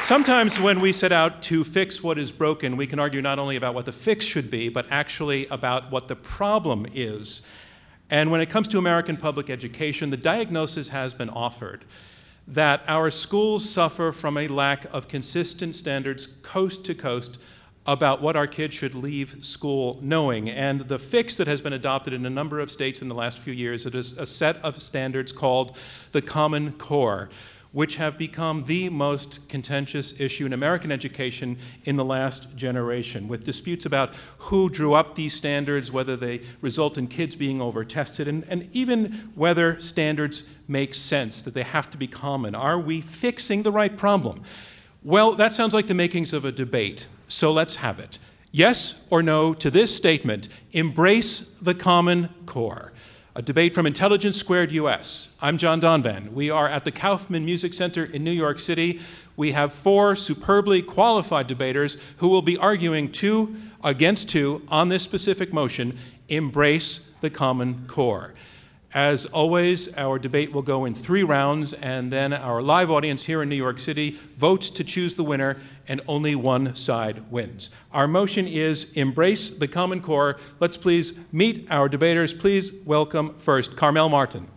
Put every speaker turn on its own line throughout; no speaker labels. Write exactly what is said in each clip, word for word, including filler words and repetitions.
Sometimes when we set out to fix what is broken, we can argue not only about what the fix should be, but actually about what the problem is. And when it comes to American public education, the diagnosis has been offered that our schools suffer from a lack of consistent standards coast to coast about what our kids should leave school knowing. And the fix that has been adopted in a number of states in the last few years is a set of standards called the Common Core, which have become the most contentious issue in American education in the last generation, with disputes about who drew up these standards, whether they result in kids being over-tested, and, and even whether standards make sense, that they have to be common. Are we fixing the right problem? Well, that sounds like the makings of a debate, so let's have it. Yes or no to this statement: embrace the Common Core. A debate from Intelligence Squared U S. I'm John Donvan. We are at the Kaufman Music Center in New York City. We have four superbly qualified debaters who will be arguing two against two on this specific motion: embrace the Common Core. As always, our debate will go in three rounds, and then our live audience here in New York City votes to choose the winner, and only one side wins. Our motion is embrace the Common Core. Let's please meet our debaters. Please welcome first Carmel Martin.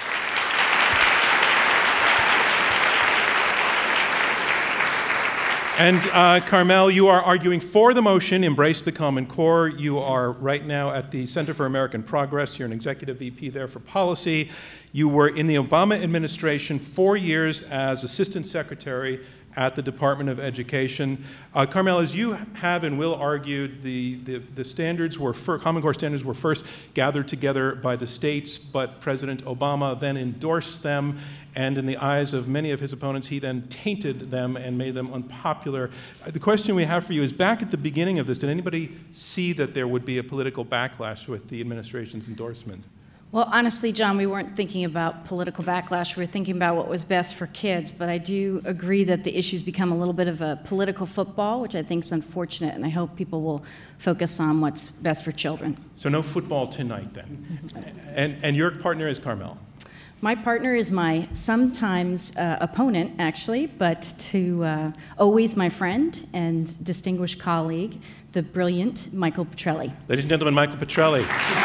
And uh, Carmel, you are arguing for the motion, embrace the Common Core. You are right now at the Center for American Progress. You're an executive V P there for policy. You were in the Obama administration four years as assistant secretary at the Department of Education. Uh, Carmel, as you have and will argued, the, the, the standards were, for, Common Core standards were first gathered together by the states, but President Obama then endorsed them, and in the eyes of many of his opponents, he then tainted them and made them unpopular. Uh, the question we have for you is, back at the beginning of this, did anybody see that there would be a political backlash with the administration's endorsement?
Well, honestly, John, we weren't thinking about political backlash. We were thinking about what was best for kids. But I do agree that the issue's become a little bit of a political football, which I think is unfortunate, and I hope people will focus on what's best for children.
So no football tonight, then. and, and your partner is Carmel?
My partner is my sometimes uh, opponent, actually, but to uh, always my friend and distinguished colleague, the brilliant Michael Petrelli.
Ladies and gentlemen, Michael Petrelli.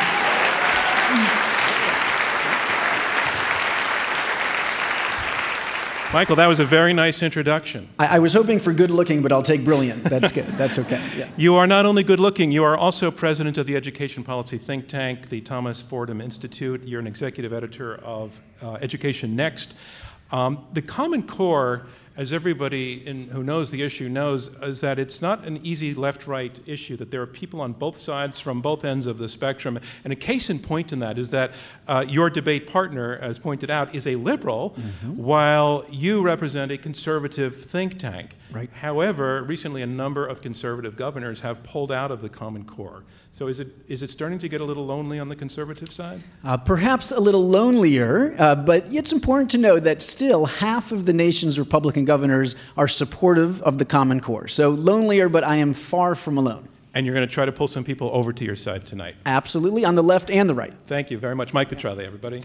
Michael, that was a very nice introduction.
I, I was hoping for good looking, but I'll take brilliant. That's good. That's okay. Yeah.
You are not only good looking, you are also president of the education policy think tank, the Thomas Fordham Institute. You're an executive editor of uh, Education Next. Um, the Common Core, as everybody in, who knows the issue knows, is that it's not an easy left-right issue, that there are people on both sides from both ends of the spectrum. And a case in point in that is that uh, your debate partner, as pointed out, is a liberal, mm-hmm. while you represent a conservative think tank.
Right.
However, recently a number of conservative governors have pulled out of the Common Core. So is it is it starting to get a little lonely on the conservative side?
Uh, perhaps a little lonelier, uh, but it's important to know that still half of the nation's Republican governors are supportive of the Common Core. So lonelier, but I am far from alone.
And you're going to try to pull some people over to your side tonight.
Absolutely, on the left and the right.
Thank you very much. Mike Petrelli, everybody.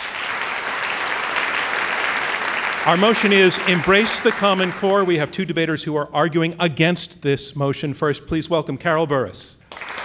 Our motion is embrace the Common Core. We have two debaters who are arguing against this motion. First, please welcome Carol Burris.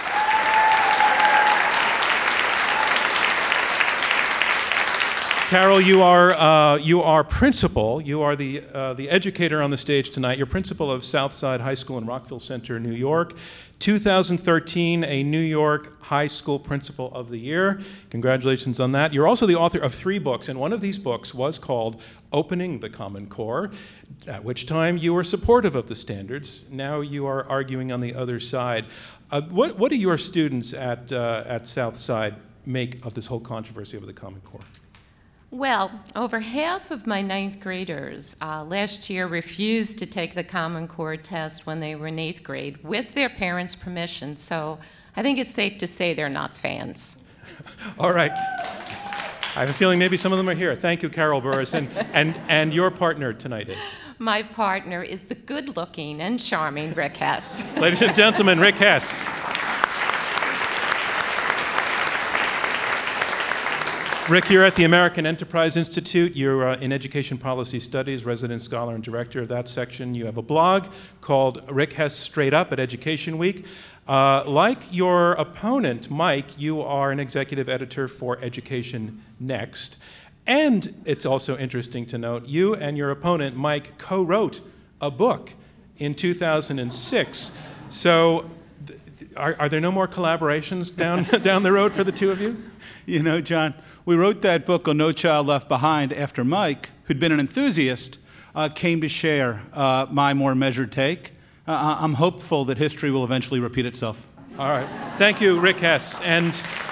Carol, you are uh, you are principal. You are the uh, the educator on the stage tonight. You're principal of Southside High School in Rockville Center, New York. two thousand thirteen, a New York High School Principal of the Year. Congratulations on that. You're also the author of three books, and one of these books was called Opening the Common Core, at which time you were supportive of the standards. Now you are arguing on the other side. Uh, what what do your students at uh, at Southside make of this whole controversy over the Common Core?
Well, over half of my ninth graders uh, last year refused to take the Common Core test when they were in eighth grade with their parents' permission, so I think it's safe to say they're not fans.
All right. I have a feeling maybe some of them are here. Thank you, Carol Burris. And, and, and your partner tonight is?
My partner is the good-looking and charming Rick Hess.
Ladies and gentlemen, Rick Hess. Rick, you're at the American Enterprise Institute. You're uh, in Education Policy Studies, resident scholar and director of that section. You have a blog called Rick Hess Straight Up at Education Week. Uh, like your opponent, Mike, you are an executive editor for Education Next. And it's also interesting to note, you and your opponent, Mike, co-wrote a book in two thousand six. So th- are, are there no more collaborations down, down the road for the two of you?
You know, John, we wrote that book on No Child Left Behind after Mike, who'd been an enthusiast, uh, came to share uh, my more measured take. Uh, I'm hopeful that history will eventually repeat itself.
All right. Thank you, Rick Hess. And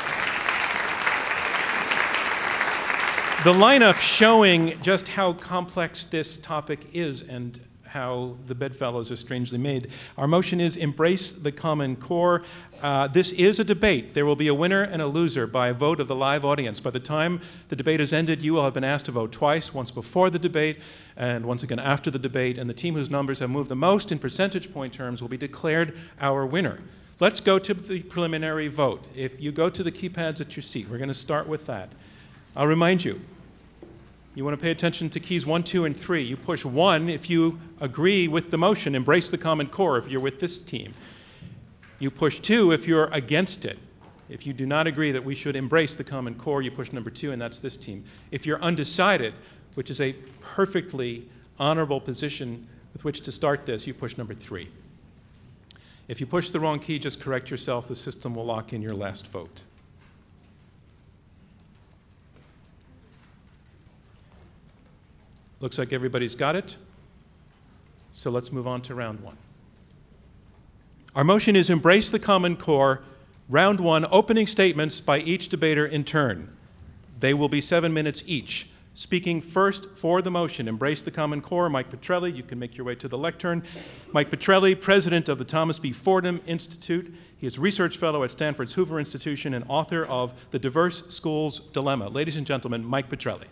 the lineup showing just how complex this topic is and how the bedfellows are strangely made. Our motion is embrace the Common Core. Uh, this is a debate. There will be a winner and a loser by a vote of the live audience. By the time the debate is ended, you will have been asked to vote twice, once before the debate and once again after the debate, and the team whose numbers have moved the most in percentage point terms will be declared our winner. Let's go to the preliminary vote. If you go to the keypads at your seat, we're going to start with that. I'll remind you, you want to pay attention to keys one, two, and three. You push one if you agree with the motion, embrace the Common Core if you're with this team. You push two if you're against it. If you do not agree that we should embrace the Common Core, you push number two, and that's this team. If you're undecided, which is a perfectly honorable position with which to start this, you push number three. If you push the wrong key, just correct yourself. The system will lock in your last vote. Looks like everybody's got it. So let's move on to round one. Our motion is embrace the Common Core. Round one, opening statements by each debater in turn. They will be seven minutes each. Speaking first for the motion, embrace the Common Core, Mike Petrelli. You can make your way to the lectern. Mike Petrelli, president of the Thomas B. Fordham Institute. He is research fellow at Stanford's Hoover Institution and author of The Diverse Schools Dilemma. Ladies and gentlemen, Mike Petrelli.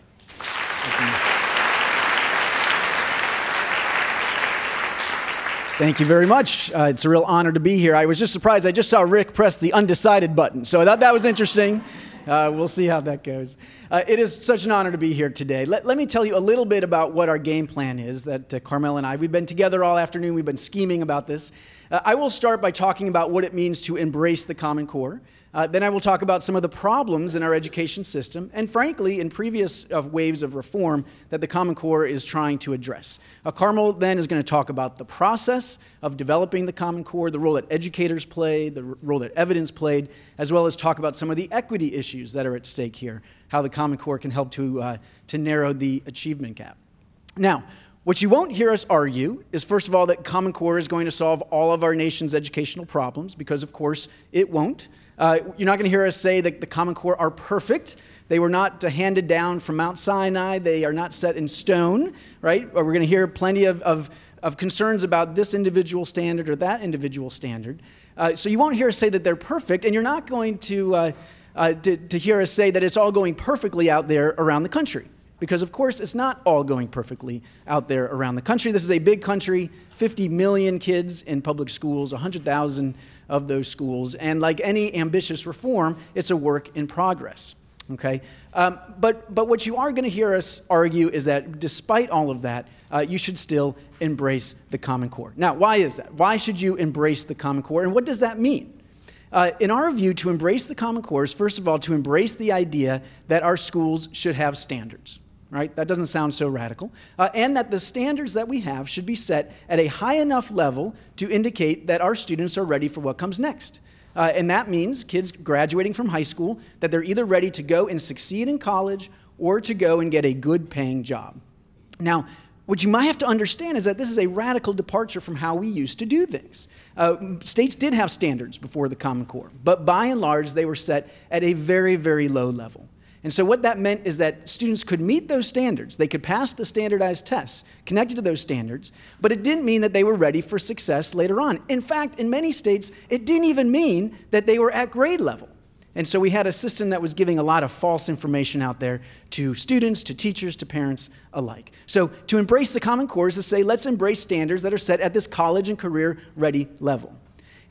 Thank you very much. Uh, it's a real honor to be here. I was just surprised. I just saw Rick press the undecided button, so I thought that was interesting. Uh, we'll see how that goes. Uh, it is such an honor to be here today. Let, let me tell you a little bit about what our game plan is that uh, Carmel and I, we've been together all afternoon. We've been scheming about this. Uh, I will start by talking about what it means to embrace the Common Core. Uh, then I will talk about some of the problems in our education system, and frankly, in previous uh, waves of reform that the Common Core is trying to address. Uh, Carmel then is going to talk about the process of developing the Common Core, the role that educators played, the r- role that evidence played, as well as talk about some of the equity issues that are at stake here, how the Common Core can help to, uh, to narrow the achievement gap. Now, what you won't hear us argue is, first of all, that Common Core is going to solve all of our nation's educational problems, because, of course, it won't. Uh, you're not going to hear us say that the Common Core are perfect. They were not uh, handed down from Mount Sinai. They are not set in stone, right? Or we're going to hear plenty of, of, of concerns about this individual standard or that individual standard. Uh, so you won't hear us say that they're perfect, and you're not going to, uh, uh, to, to hear us say that it's all going perfectly out there around the country. Because, of course, it's not all going perfectly out there around the country. This is a big country, fifty million kids in public schools, one hundred thousand of those schools. And like any ambitious reform, it's a work in progress. Okay? Um, but, but what you are going to hear us argue is that despite all of that, uh, you should still embrace the Common Core. Now, why is that? Why should you embrace the Common Core? And what does that mean? Uh, in our view, to embrace the Common Core is, first of all, to embrace the idea that our schools should have standards. Right? That doesn't sound so radical. Uh, and that the standards that we have should be set at a high enough level to indicate that our students are ready for what comes next. Uh, and that means kids graduating from high school, that they're either ready to go and succeed in college or to go and get a good paying job. Now, what you might have to understand is that this is a radical departure from how we used to do things. Uh, states did have standards before the Common Core, but by and large, they were set at a very, very low level. And so what that meant is that students could meet those standards. They could pass the standardized tests connected to those standards, but it didn't mean that they were ready for success later on. In fact, in many states, it didn't even mean that they were at grade level. And so we had a system that was giving a lot of false information out there to students, to teachers, to parents alike. So to embrace the Common Core is to say, let's embrace standards that are set at this college and career ready level.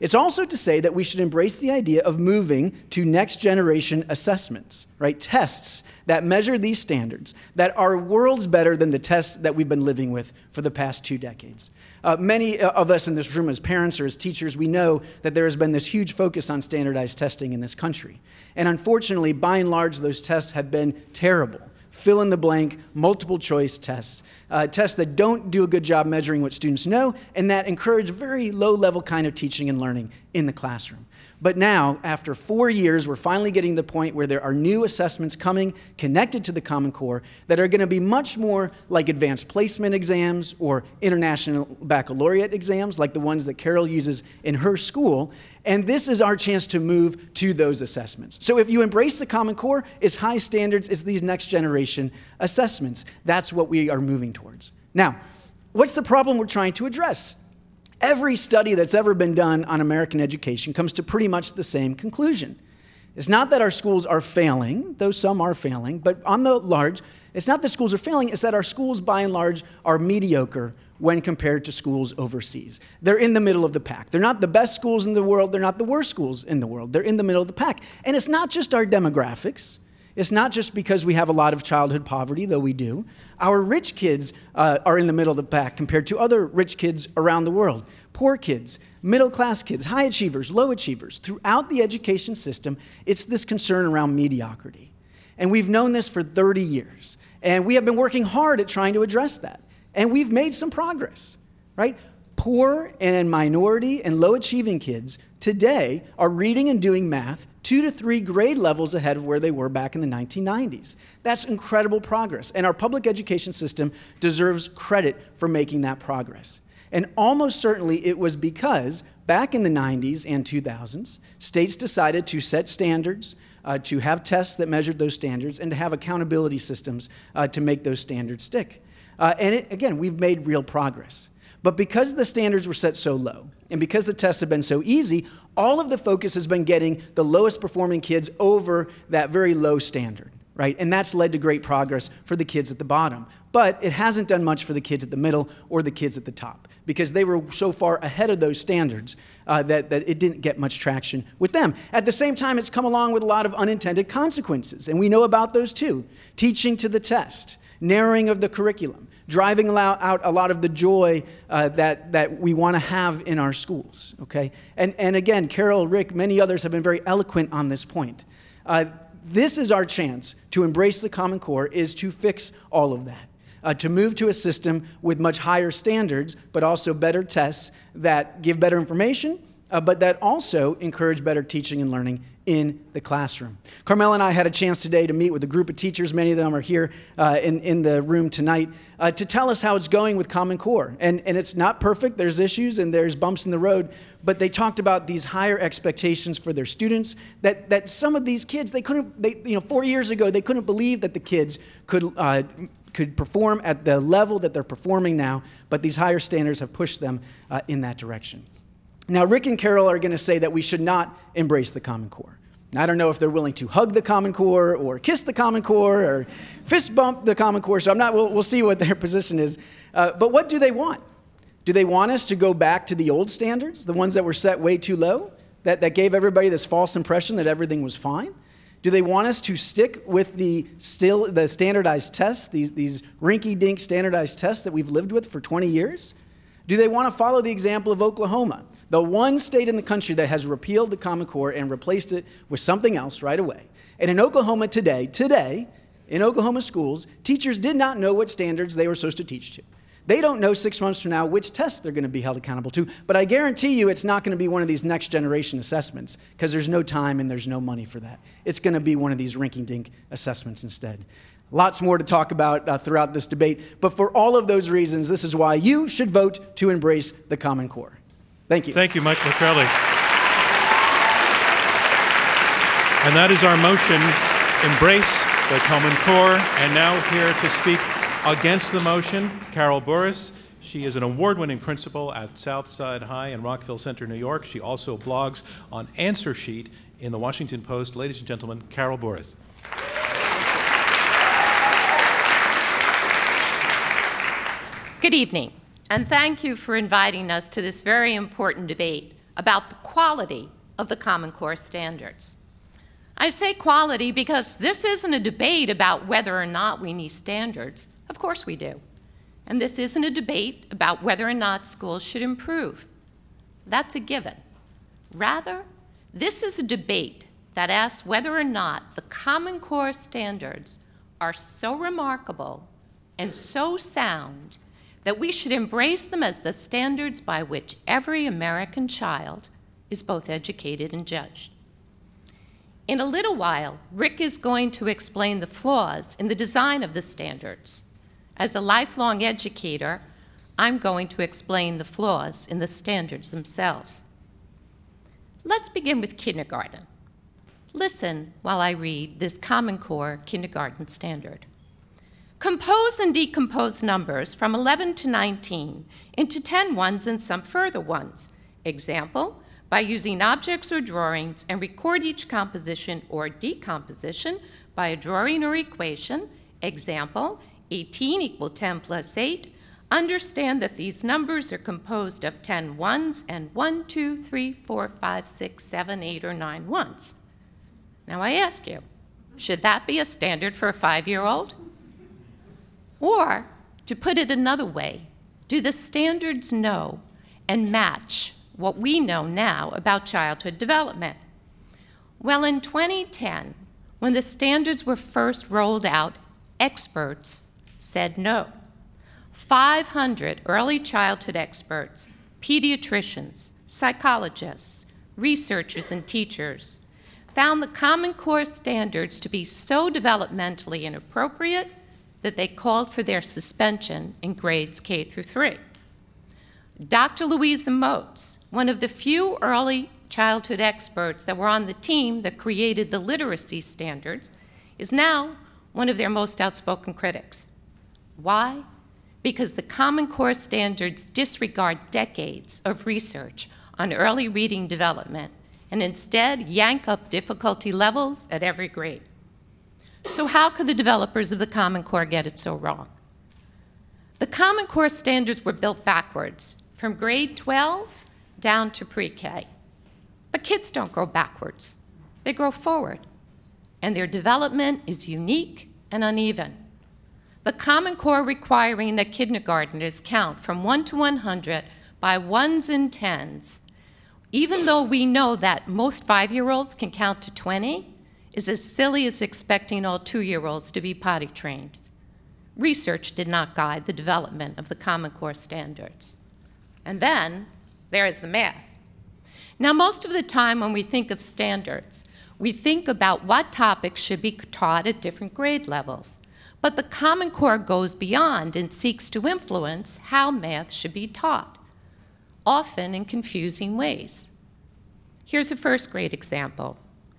It's also to say that we should embrace the idea of moving to next generation assessments, right? Tests that measure these standards that are worlds better than the tests that we've been living with for the past two decades. Uh, many of us in this room as parents or as teachers, we know that there has been this huge focus on standardized testing in this country. And unfortunately, by and large, those tests have been terrible. Fill in the blank, multiple choice tests, uh, tests that don't do a good job measuring what students know and that encourage very low level kind of teaching and learning in the classroom. But now, after four years, we're finally getting to the point where there are new assessments coming connected to the Common Core that are going to be much more like advanced placement exams or international baccalaureate exams like the ones that Carol uses in her school. And this is our chance to move to those assessments. So if you embrace the Common Core, it's high standards, it's these next generation assessments. That's what we are moving towards. Now, what's the problem we're trying to address? Every study that's ever been done on American education comes to pretty much the same conclusion. It's not that our schools are failing, though some are failing, but on the large, it's not that schools are failing, it's that our schools by and large are mediocre when compared to schools overseas. They're in the middle of the pack. They're not the best schools in the world, they're not the worst schools in the world. They're in the middle of the pack. And it's not just our demographics. It's not just because we have a lot of childhood poverty, though we do. Our rich kids uh, are in the middle of the pack compared to other rich kids around the world. Poor kids, middle-class kids, high achievers, low achievers. Throughout the education system, it's this concern around mediocrity. And we've known this for thirty years. And we have been working hard at trying to address that. And we've made some progress, right? Poor and minority and low-achieving kids today are reading and doing math two to three grade levels ahead of where they were back in the nineteen nineties. That's incredible progress, and our public education system deserves credit for making that progress. And almost certainly it was because back in the nineties and two thousands, states decided to set standards, uh, to have tests that measured those standards, and to have accountability systems uh, to make those standards stick. Uh, and it, again, we've made real progress. But because the standards were set so low, and because the tests have been so easy, all of the focus has been getting the lowest performing kids over that very low standard, right? And that's led to great progress for the kids at the bottom. But it hasn't done much for the kids at the middle or the kids at the top, because they were so far ahead of those standards uh, that, that it didn't get much traction with them. At the same time, it's come along with a lot of unintended consequences, and we know about those too. Teaching to the test, narrowing of the curriculum, driving out a lot of the joy uh, that, that we want to have in our schools, okay? And, and again, Carol, Rick, many others have been very eloquent on this point. Uh, this is our chance to embrace the Common Core, is to fix all of that, uh, to move to a system with much higher standards, but also better tests that give better information, uh, but that also encourage better teaching and learning in the classroom. Carmel and I had a chance today to meet with a group of teachers. Many of them are here uh, in, in the room tonight uh, to tell us how it's going with Common Core. And, and it's not perfect. There's issues and there's bumps in the road. But they talked about these higher expectations for their students, that, that some of these kids, they couldn't, they, you know, four years ago, they couldn't believe that the kids could, uh, could perform at the level that they're performing now. But these higher standards have pushed them uh, in that direction. Now, Rick and Carol are going to say that we should not embrace the Common Core. Now, I don't know if they're willing to hug the Common Core or kiss the Common Core or fist bump the Common Core, so I'm not, we'll, we'll see what their position is. Uh, but what do they want? Do they want us to go back to the old standards, the ones that were set way too low, that, that gave everybody this false impression that everything was fine? Do they want us to stick with the still the standardized tests, these, these rinky-dink standardized tests that we've lived with for twenty years? Do they want to follow the example of Oklahoma, the one state in the country that has repealed the Common Core and replaced it with something else right away? And in Oklahoma today, today, in Oklahoma schools, teachers did not know what standards they were supposed to teach to. They don't know six months from now which tests they're going to be held accountable to, but I guarantee you it's not going to be one of these next generation assessments, because there's no time and there's no money for that. It's going to be one of these rinky-dink assessments instead. Lots more to talk about uh, throughout this debate, but for all of those reasons, this is why you should vote to embrace the Common Core. Thank you.
Thank you, Mike McCrelly. And that is our motion, embrace the Common Core. And now here to speak against the motion, Carol Burris. She is an award-winning principal at Southside High in Rockville Center, New York. She also blogs on Answer Sheet in the Washington Post. Ladies and gentlemen, Carol Burris.
Good evening, and thank you for inviting us to this very important debate about the quality of the Common Core standards. I say quality because this isn't a debate about whether or not we need standards. Of course we do. And this isn't a debate about whether or not schools should improve. That's a given. Rather, this is a debate that asks whether or not the Common Core standards are so remarkable and so sound that we should embrace them as the standards by which every American child is both educated and judged. In a little while, Rick is going to explain the flaws in the design of the standards. As a lifelong educator, I'm going to explain the flaws in the standards themselves. Let's begin with kindergarten. Listen while I read this Common Core kindergarten standard. Compose and decompose numbers from eleven to nineteen into ten ones and some further ones. Example, by using objects or drawings and record each composition or decomposition by a drawing or equation. Example, eighteen equal ten plus eight. Understand that these numbers are composed of ten ones and one, two, three, four, five, six, seven, eight, or nine ones. Now I ask you, should that be a standard for a five-year-old? Or, to put it another way, do the standards know and match what we know now about childhood development? Well, in twenty ten, when the standards were first rolled out, experts said no. five hundred early childhood experts, pediatricians, psychologists, researchers, and teachers found the Common Core standards to be so developmentally inappropriate that they called for their suspension in grades K through three. Doctor Louisa Moats, one of the few early childhood experts that were on the team that created the literacy standards, is now one of their most outspoken critics. Why? Because the Common Core standards disregard decades of research on early reading development and instead yank up difficulty levels at every grade. So how could the developers of the Common Core get it so wrong? The Common Core standards were built backwards, from grade twelve down to pre-K. But kids don't grow backwards. They grow forward. And their development is unique and uneven. The Common Core requiring that kindergartners count from one to one hundred by ones and tens, even though we know that most five-year-olds can count to twenty, is as silly as expecting all two-year-olds to be potty trained. Research did not guide the development of the Common Core standards. And then there is the math. Now, most of the time when we think of standards, we think about what topics should be taught at different grade levels. But the Common Core goes beyond and seeks to influence how math should be taught, often in confusing ways. Here's a first grade example.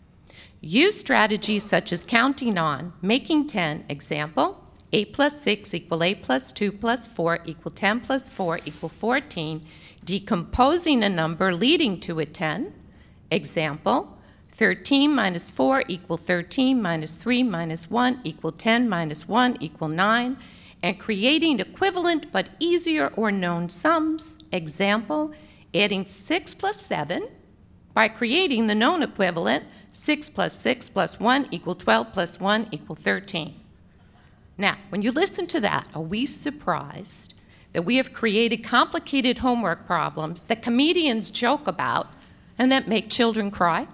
Use strategies such as counting on, making ten, example, eight plus six equal eight plus two plus four equal ten plus four equal fourteen, decomposing a number leading to a ten, example, thirteen minus four equal thirteen minus three minus one equal ten minus one equal nine, and creating equivalent but easier or known sums, example, adding six plus seven by creating the known equivalent, six plus six plus one equal twelve plus one equal thirteen. Now, when you listen to that, are we surprised that we have created complicated homework problems that comedians joke about and that make children cry?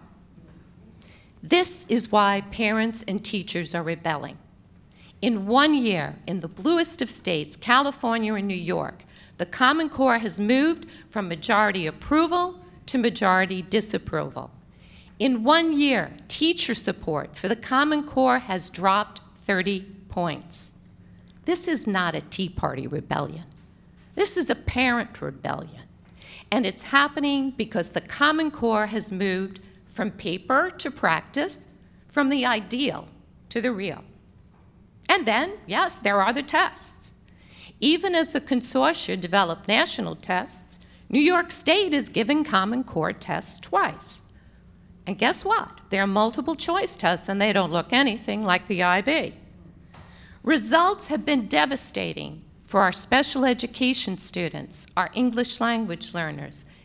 This is why parents and teachers are rebelling. In one year, in the bluest of states, California and New York, the Common Core has moved from majority approval to majority disapproval. In one year, teacher support for the Common Core has dropped thirty points. This is not a Tea Party rebellion. This is a parent rebellion. And it's happening because the Common Core has moved from paper to practice, from the ideal to the real. And then, yes, there are the tests. Even as the consortia develop national tests, New York State is giving Common Core tests twice. And guess what? They're multiple choice tests and they don't look anything like the I B. Results have been devastating for our special education students, our English language learners,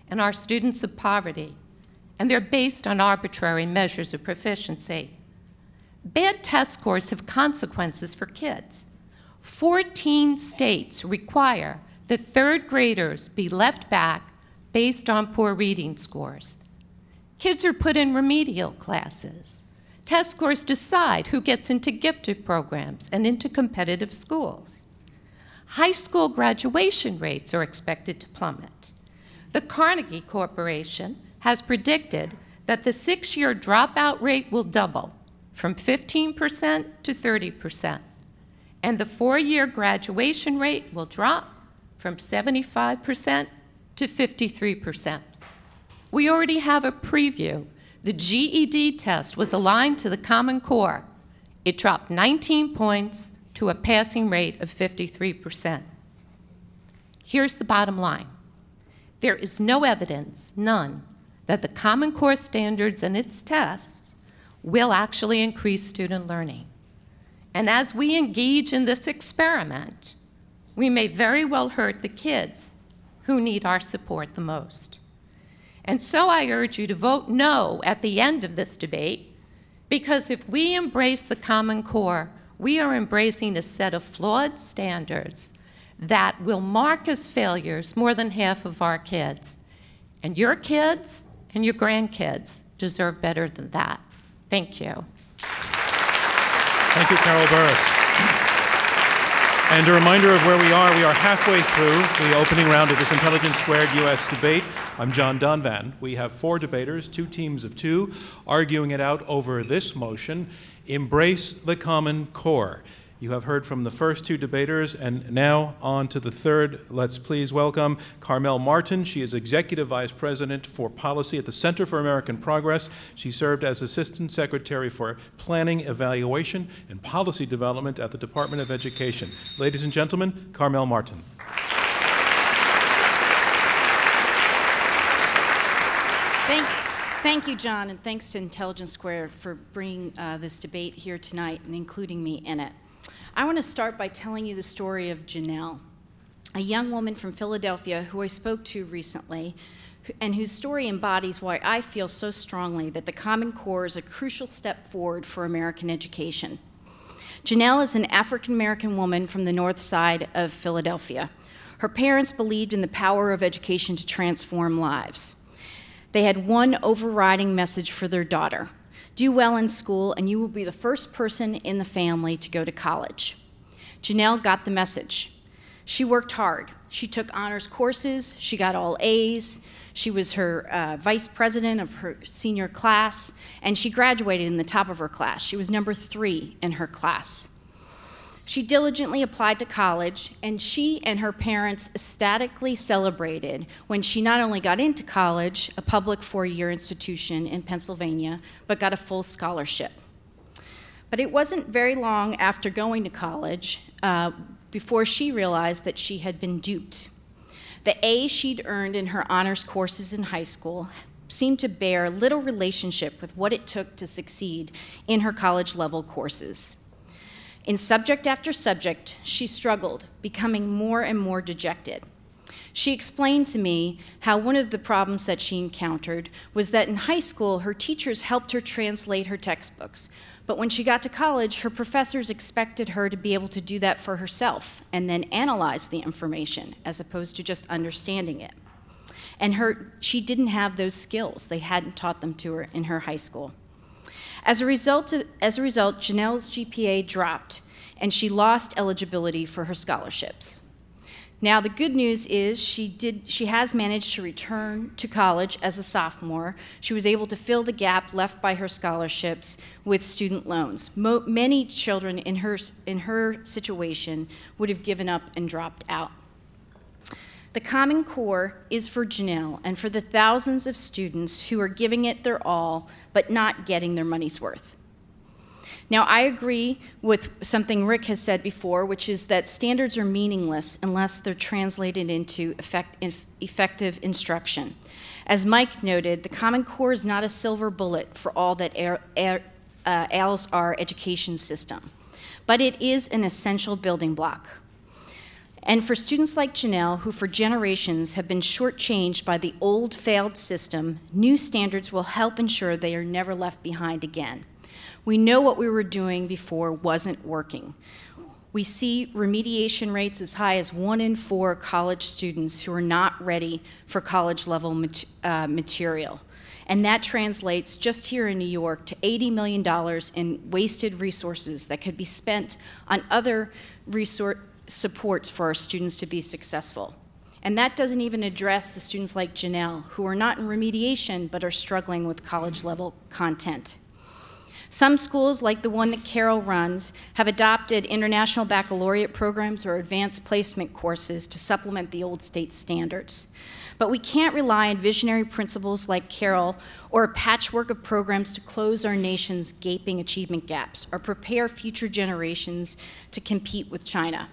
and our students of poverty, and they're based on arbitrary measures of proficiency. Bad test scores have consequences for kids. fourteen states require that third graders be left back based on poor reading scores. Kids are put in remedial classes. Test scores decide who gets into gifted programs and into competitive schools. High school graduation rates are expected to plummet. The Carnegie Corporation has predicted that the six-year dropout rate will double from fifteen percent to thirty percent, and the four-year graduation rate will drop from seventy-five percent to fifty-three percent. We already have a preview. The G E D test was aligned to the Common Core. It dropped nineteen points to a passing rate of fifty-three percent. Here's the bottom line. There is no evidence, none, that the Common Core standards and its tests will actually increase student learning. And as we engage in this experiment, we may very well hurt the kids who need our support the most. And so I urge you to vote no at the end of this debate, because if we embrace the Common Core, we are embracing a set of flawed standards that will mark as failures more than half of our kids. And your kids and your grandkids deserve better than that. Thank you.
Thank you, Carol Burris. And a reminder of where we are. We are halfway through the opening round of this Intelligence Squared U S debate. I'm John Donvan. We have four debaters, two teams of two, arguing it out over this motion, Embrace the Common Core. You have heard from the first two debaters, and now on to the third. Let's please welcome Carmel Martin. She is Executive Vice President for Policy at the Center for American Progress. She served as Assistant Secretary for Planning, Evaluation, and Policy Development at the Department of Education. Ladies and gentlemen, Carmel Martin.
Thank, thank you, John, and thanks to Intelligence Squared for bringing uh, this debate here tonight and including me in it. I want to start by telling you the story of Janelle, a young woman from Philadelphia who I spoke to recently, and whose story embodies why I feel so strongly that the Common Core is a crucial step forward for American education. Janelle is an African-American woman from the north side of Philadelphia. Her parents believed in the power of education to transform lives. They had one overriding message for their daughter: do well in school and you will be the first person in the family to go to college. Janelle got the message. She worked hard. She took honors courses. She got all A's. She was her uh, vice president of her senior class, and she graduated in the top of her class. She was number three in her class. She diligently applied to college, and she and her parents ecstatically celebrated when she not only got into college, a public four-year institution in Pennsylvania, but got a full scholarship. But it wasn't very long after going to college uh, before she realized that she had been duped. The A she'd earned in her honors courses in high school seemed to bear little relationship with what it took to succeed in her college-level courses. In subject after subject, she struggled, becoming more and more dejected. She explained to me how one of the problems that she encountered was that in high school, her teachers helped her translate her textbooks. But when she got to college, her professors expected her to be able to do that for herself and then analyze the information as opposed to just understanding it. And her, she didn't have those skills. They hadn't taught them to her in her high school. As a result, of, as a result, Janelle's G P A dropped, and she lost eligibility for her scholarships. Now, the good news is she, did, she has managed to return to college as a sophomore. She was able to fill the gap left by her scholarships with student loans. Mo, many children in her, in her situation would have given up and dropped out. The Common Core is for Janelle and for the thousands of students who are giving it their all, but not getting their money's worth. Now, I agree with something Rick has said before, which is that standards are meaningless unless they're translated into effect, effective instruction. As Mike noted, the Common Core is not a silver bullet for all that air, air, uh, ails our education system, but it is an essential building block. And for students like Janelle, who for generations have been shortchanged by the old failed system, new standards will help ensure they are never left behind again. We know what we were doing before wasn't working. We see remediation rates as high as one in four college students who are not ready for college-level mat- uh, material. And that translates, just here in New York, to eighty million dollars in wasted resources that could be spent on other resource supports for our students to be successful. And that doesn't even address the students like Janelle, who are not in remediation but are struggling with college-level content. Some schools, like the one that Carol runs, have adopted international baccalaureate programs or advanced placement courses to supplement the old state standards. But we can't rely on visionary principles like Carol or a patchwork of programs to close our nation's gaping achievement gaps or prepare future generations to compete with China.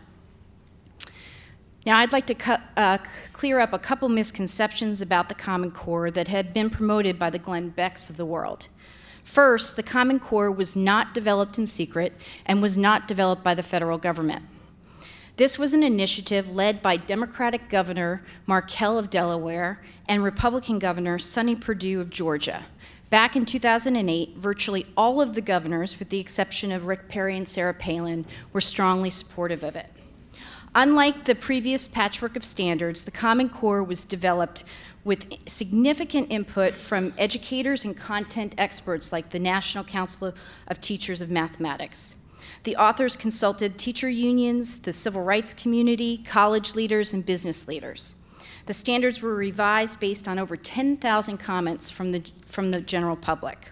Now, I'd like to cu- uh, clear up a couple misconceptions about the Common Core that have been promoted by the Glenn Becks of the world. First, the Common Core was not developed in secret and was not developed by the federal government. This was an initiative led by Democratic Governor Markell of Delaware and Republican Governor Sonny Perdue of Georgia. Back in two thousand eight, virtually all of the governors, with the exception of Rick Perry and Sarah Palin, were strongly supportive of it. Unlike the previous patchwork of standards, the Common Core was developed with significant input from educators and content experts like the National Council of Teachers of Mathematics. The authors consulted teacher unions, the civil rights community, college leaders, and business leaders. The standards were revised based on over ten thousand comments from the, from the general public.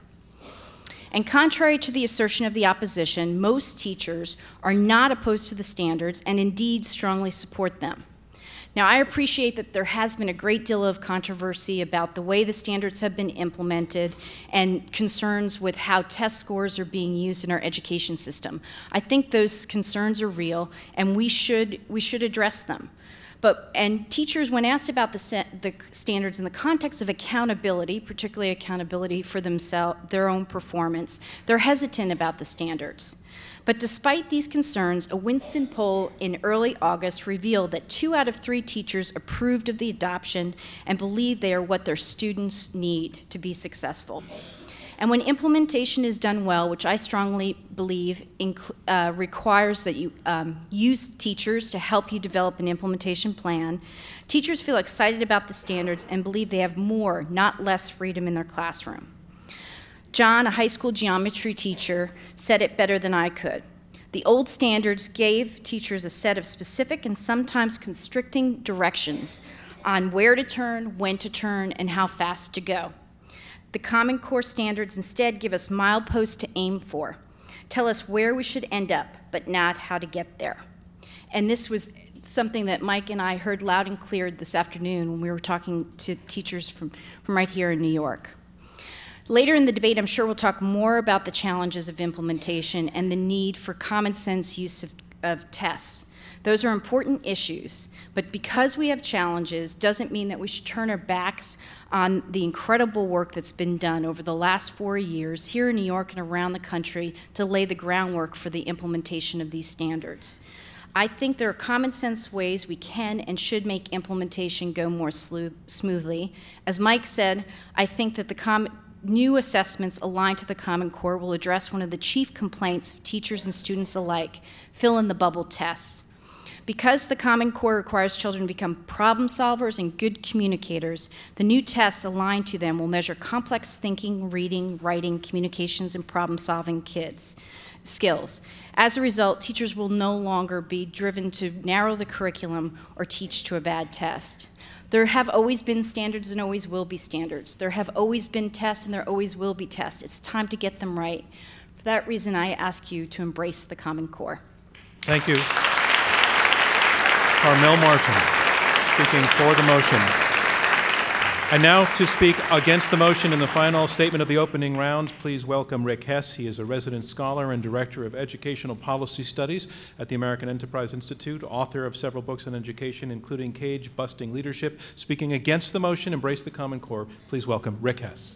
And contrary to the assertion of the opposition, most teachers are not opposed to the standards and indeed strongly support them. Now, I appreciate that there has been a great deal of controversy about the way the standards have been implemented and concerns with how test scores are being used in our education system. I think those concerns are real, and we should, we should address them. But, and teachers, when asked about the, the standards in the context of accountability, particularly accountability for themselves, their own performance, they're hesitant about the standards. But despite these concerns, a Winston poll in early August revealed that two out of three teachers approved of the adoption and believe they are what their students need to be successful. And when implementation is done well, which I strongly believe inc- uh, requires that you um, use teachers to help you develop an implementation plan, teachers feel excited about the standards and believe they have more, not less, freedom in their classroom. John, a high school geometry teacher, said it better than I could. The old standards gave teachers a set of specific and sometimes constricting directions on where to turn, when to turn, and how fast to go. The Common Core standards instead give us mileposts to aim for, tell us where we should end up, but not how to get there. And this was something that Mike and I heard loud and clear this afternoon when we were talking to teachers from, from right here in New York. Later in the debate, I'm sure we'll talk more about the challenges of implementation and the need for common sense use of, of tests. Those are important issues, but because we have challenges doesn't mean that we should turn our backs on the incredible work that's been done over the last four years here in New York and around the country to lay the groundwork for the implementation of these standards. I think there are common sense ways we can and should make implementation go more slu- smoothly. As Mike said, I think that the com- new assessments aligned to the Common Core will address one of the chief complaints of teachers and students alike, fill-in-the-bubble tests. Because the Common Core requires children to become problem solvers and good communicators, the new tests aligned to them will measure complex thinking, reading, writing, communications, and problem-solving kids' skills. As a result, teachers will no longer be driven to narrow the curriculum or teach to a bad test. There have always been standards and always will be standards. There have always been tests and there always will be tests. It's time to get them right. For that reason, I ask you to embrace the Common Core.
Thank you. Carmel Martin, speaking for the motion. And now to speak against the motion in the final statement of the opening round, please welcome Rick Hess. He is a resident scholar and director of educational policy studies at the American Enterprise Institute, author of several books on education, including Cage Busting Leadership. Speaking against the motion, Embrace the Common Core, please welcome Rick Hess.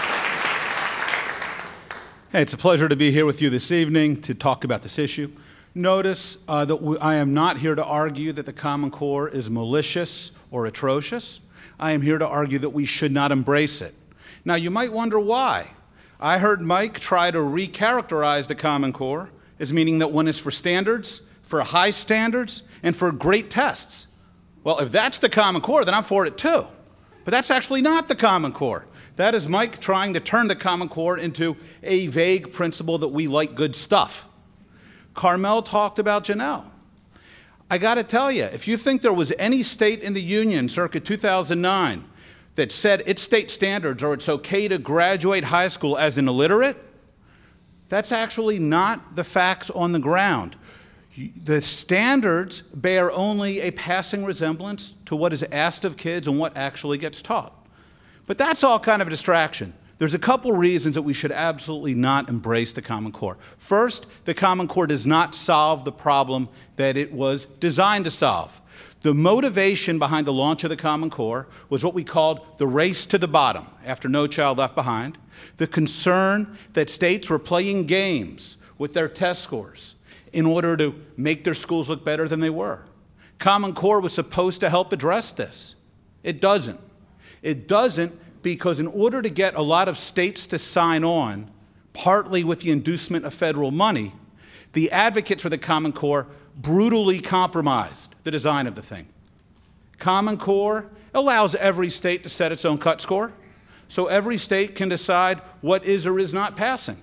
Hey, it's a pleasure to be here with you this evening to talk about this issue. Notice uh, that we, I am not here to argue that the Common Core is malicious or atrocious. I am here to argue that we should not embrace it. Now, you might wonder why. I heard Mike try to recharacterize the Common Core as meaning that one is for standards, for high standards, and for great tests. Well, if that's the Common Core, then I'm for it too. But that's actually not the Common Core. That is Mike trying to turn the Common Core into a vague principle that we like good stuff. Carmel talked about Janelle. I got to tell you, if you think there was any state in the Union circa two thousand nine that said its state standards or it's okay to graduate high school as an illiterate, that's actually not the facts on the ground. The standards bear only a passing resemblance to what is asked of kids and what actually gets taught. But that's all kind of a distraction. There's a couple reasons that we should absolutely not embrace the Common Core. First, the Common Core does not solve the problem that it was designed to solve. The motivation behind the launch of the Common Core was what we called the race to the bottom, after No Child Left Behind, the concern that states were playing games with their test scores in order to make their schools look better than they were. Common Core was supposed to help address this. It doesn't. It doesn't because in order to get a lot of states to sign on, partly with the inducement of federal money, the advocates for the Common Core brutally compromised the design of the thing. Common Core allows every state to set its own cut score, so every state can decide what is or is not passing.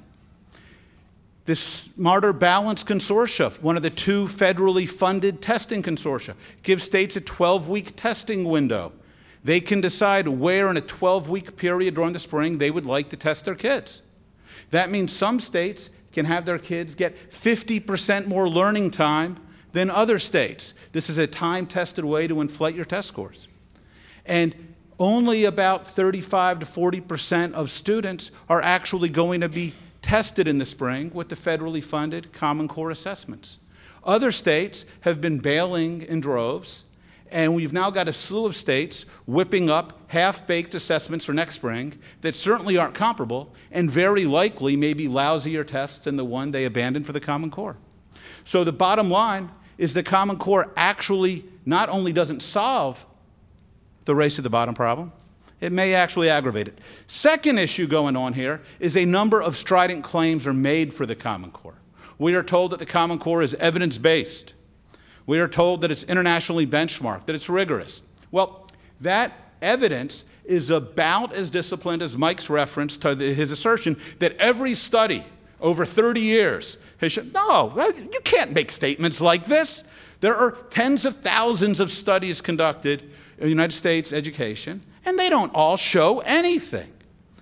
The Smarter Balanced Consortia, one of the two federally funded testing consortia, gives states a twelve-week testing window. They can decide where in a twelve-week period during the spring they would like to test their kids. That means some states can have their kids get fifty percent more learning time than other states. This is a time-tested way to inflate your test scores. And only about thirty-five to forty percent of students are actually going to be tested in the spring with the federally funded Common Core assessments. Other states have been bailing in droves, and we've now got a slew of states whipping up half-baked assessments for next spring that certainly aren't comparable and very likely may be lousier tests than the one they abandoned for the Common Core. So the bottom line is the Common Core actually not only doesn't solve the race to the bottom problem, it may actually aggravate it. Second issue going on here is a number of strident claims are made for the Common Core. We are told that the Common Core is evidence-based. We are told that it's internationally benchmarked, that it's rigorous. Well, that evidence is about as disciplined as Mike's reference to the, his assertion that every study over thirty years has shown, no, you can't make statements like this. There are tens of thousands of studies conducted in the United States education, and they don't all show anything.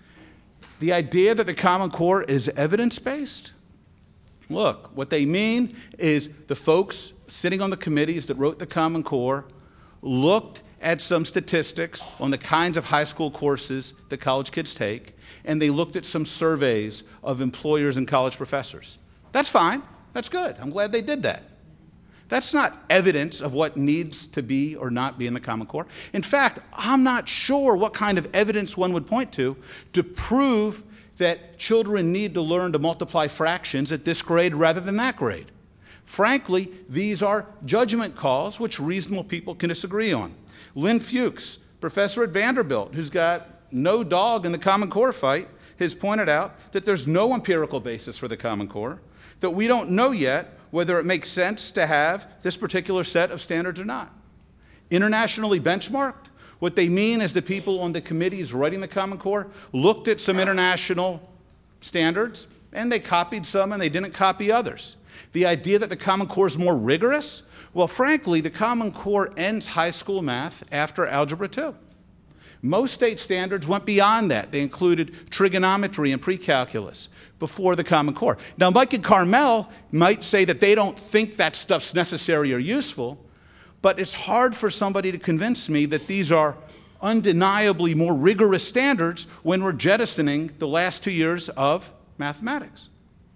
The idea that the Common Core is evidence-based, look, what they mean is the folks sitting on the committees that wrote the Common Core looked at some statistics on the kinds of high school courses that college kids take, and they looked at some surveys of employers and college professors. That's fine. That's good. I'm glad they did that. That's not evidence of what needs to be or not be in the Common Core. In fact, I'm not sure what kind of evidence one would point to to prove that children need to learn to multiply fractions at this grade rather than that grade. Frankly, these are judgment calls which reasonable people can disagree on. Lynn Fuchs, professor at Vanderbilt, who's got no dog in the Common Core fight, has pointed out that there's no empirical basis for the Common Core, that we don't know yet whether it makes sense to have this particular set of standards or not. Internationally benchmarked, what they mean is the people on the committees writing the Common Core looked at some international standards, and they copied some and they didn't copy others. The idea that the Common Core is more rigorous, well, frankly, the Common Core ends high school math after Algebra two. Most state standards went beyond that. They included trigonometry and pre-calculus before the Common Core. Now, Mike and Carmel might say that they don't think that stuff's necessary or useful, but it's hard for somebody to convince me that these are undeniably more rigorous standards when we're jettisoning the last two years of mathematics.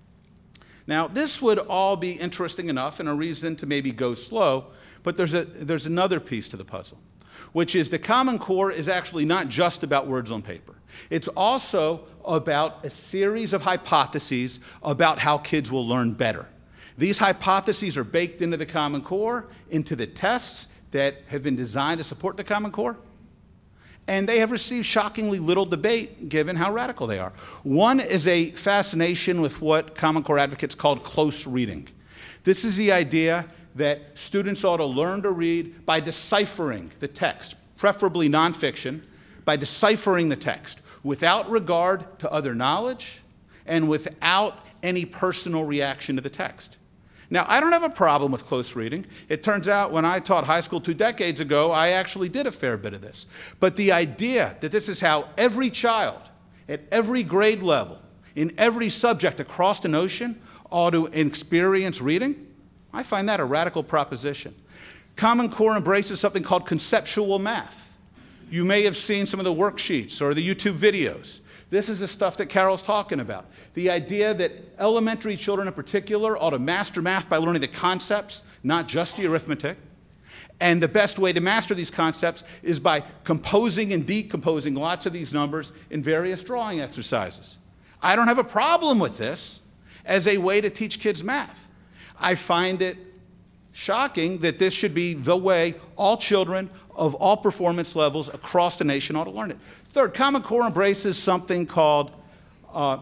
Now, this would all be interesting enough and a reason to maybe go slow, but there's, a, there's another piece to the puzzle, which is the Common Core is actually not just about words on paper. It's also about a series of hypotheses about how kids will learn better. These hypotheses are baked into the Common Core, into the tests that have been designed to support the Common Core, and they have received shockingly little debate given how radical they are. One is a fascination with what Common Core advocates called close reading. This is the idea that students ought to learn to read by deciphering the text, preferably nonfiction, by deciphering the text without regard to other knowledge and without any personal reaction to the text. Now, I don't have a problem with close reading. It turns out when I taught high school two decades ago, I actually did a fair bit of this. But the idea that this is how every child at every grade level, in every subject across the nation, ought to experience reading, I find that a radical proposition. Common Core embraces something called conceptual math. You may have seen some of the worksheets or the YouTube videos. This is the stuff that Carol's talking about. The idea that elementary children in particular ought to master math by learning the concepts, not just the arithmetic. And the best way to master these concepts is by composing and decomposing lots of these numbers in various drawing exercises. I don't have a problem with this as a way to teach kids math. I find it shocking that this should be the way all children of all performance levels across the nation ought to learn it. Third, Common Core embraces something called uh,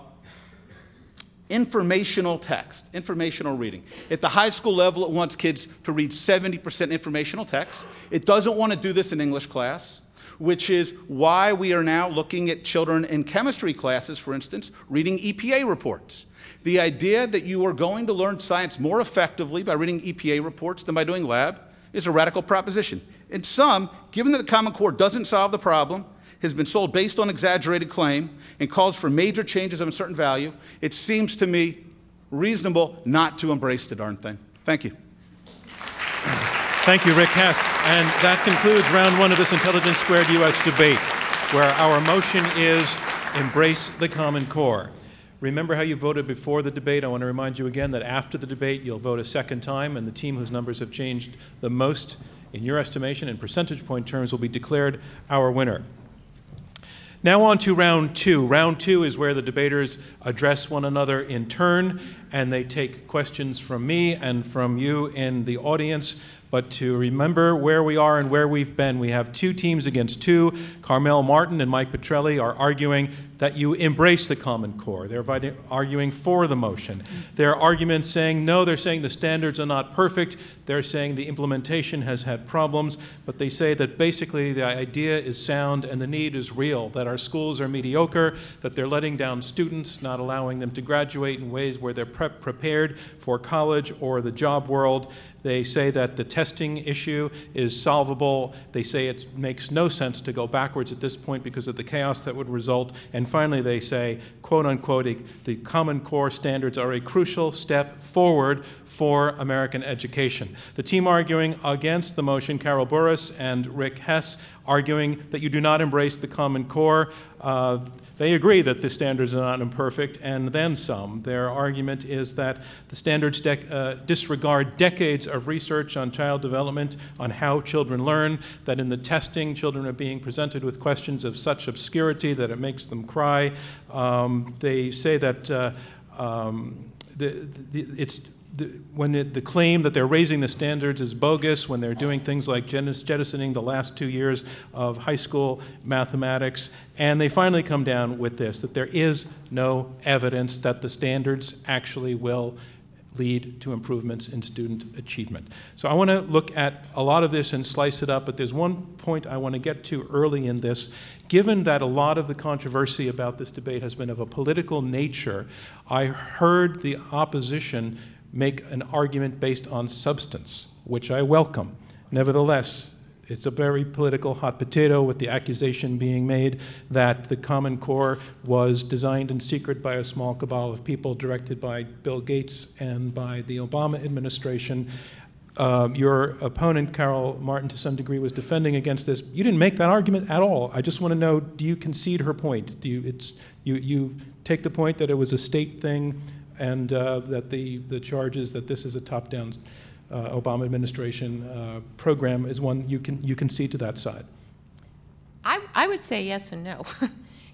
informational text, informational reading. At the high school level, it wants kids to read seventy percent informational text. It doesn't want to do this in English class, which is why we are now looking at children in chemistry classes, for instance, reading E P A reports. The idea that you are going to learn science more effectively by reading E P A reports than by doing lab is a radical proposition. In sum, given that the Common Core doesn't solve the problem, has been sold based on exaggerated claim, and calls for major changes of uncertain value, it seems to me reasonable not to embrace the darn thing. Thank you.
Thank you, Rick Hess. And that concludes round one of this Intelligence Squared U S debate, where our motion is embrace the Common Core. Remember how you voted before the debate. I want to remind you again that after the debate, you'll vote a second time, and the team whose numbers have changed the most, in your estimation, in percentage point terms, will be declared our winner. Now on to round two. Round two is where the debaters address one another in turn, and they take questions from me and from you in the audience. But to remember where we are and where we've been, we have two teams against two. Carmel Martin and Mike Petrelli are arguing that you embrace the Common Core. They're arguing for the motion. Their argument saying, no, they're saying the standards are not perfect. They're saying the implementation has had problems. But they say that basically the idea is sound and the need is real, that our schools are mediocre, that they're letting down students, not allowing them to graduate in ways where they're pre- prepared for college or the job world. They say that the testing issue is solvable. They say it makes no sense to go backwards at this point because of the chaos that would result. And finally, they say, quote unquote, the Common Core standards are a crucial step forward for American education. The team arguing against the motion, Carol Burris and Rick Hess, arguing that you do not embrace the Common Core. Uh, They agree that the standards are not imperfect, and then some. Their argument is that the standards dec- uh, disregard decades of research on child development, on how children learn, that in the testing, children are being presented with questions of such obscurity that it makes them cry. Um, they say that uh, um, the, the, it's The, when it, the claim that they're raising the standards is bogus, when they're doing things like jettisoning the last two years of high school mathematics, and they finally come down with this, that there is no evidence that the standards actually will lead to improvements in student achievement. So I want to look at a lot of this and slice it up, but there's one point I want to get to early in this. Given that a lot of the controversy about this debate has been of a political nature, I heard the opposition make an argument based on substance, which I welcome. Nevertheless, it's a very political hot potato, with the accusation being made that the Common Core was designed in secret by a small cabal of people directed by Bill Gates and by the Obama administration. Uh, your opponent, Carol Martin, to some degree, was defending against this. You didn't make that argument at all. I just want to know, do you concede her point? Do you, it's, you, you take the point that it was a state thing, and uh, that the, the charges that this is a top-down uh, Obama administration uh, program is one you can you concede to that side?
I, I would say yes and no.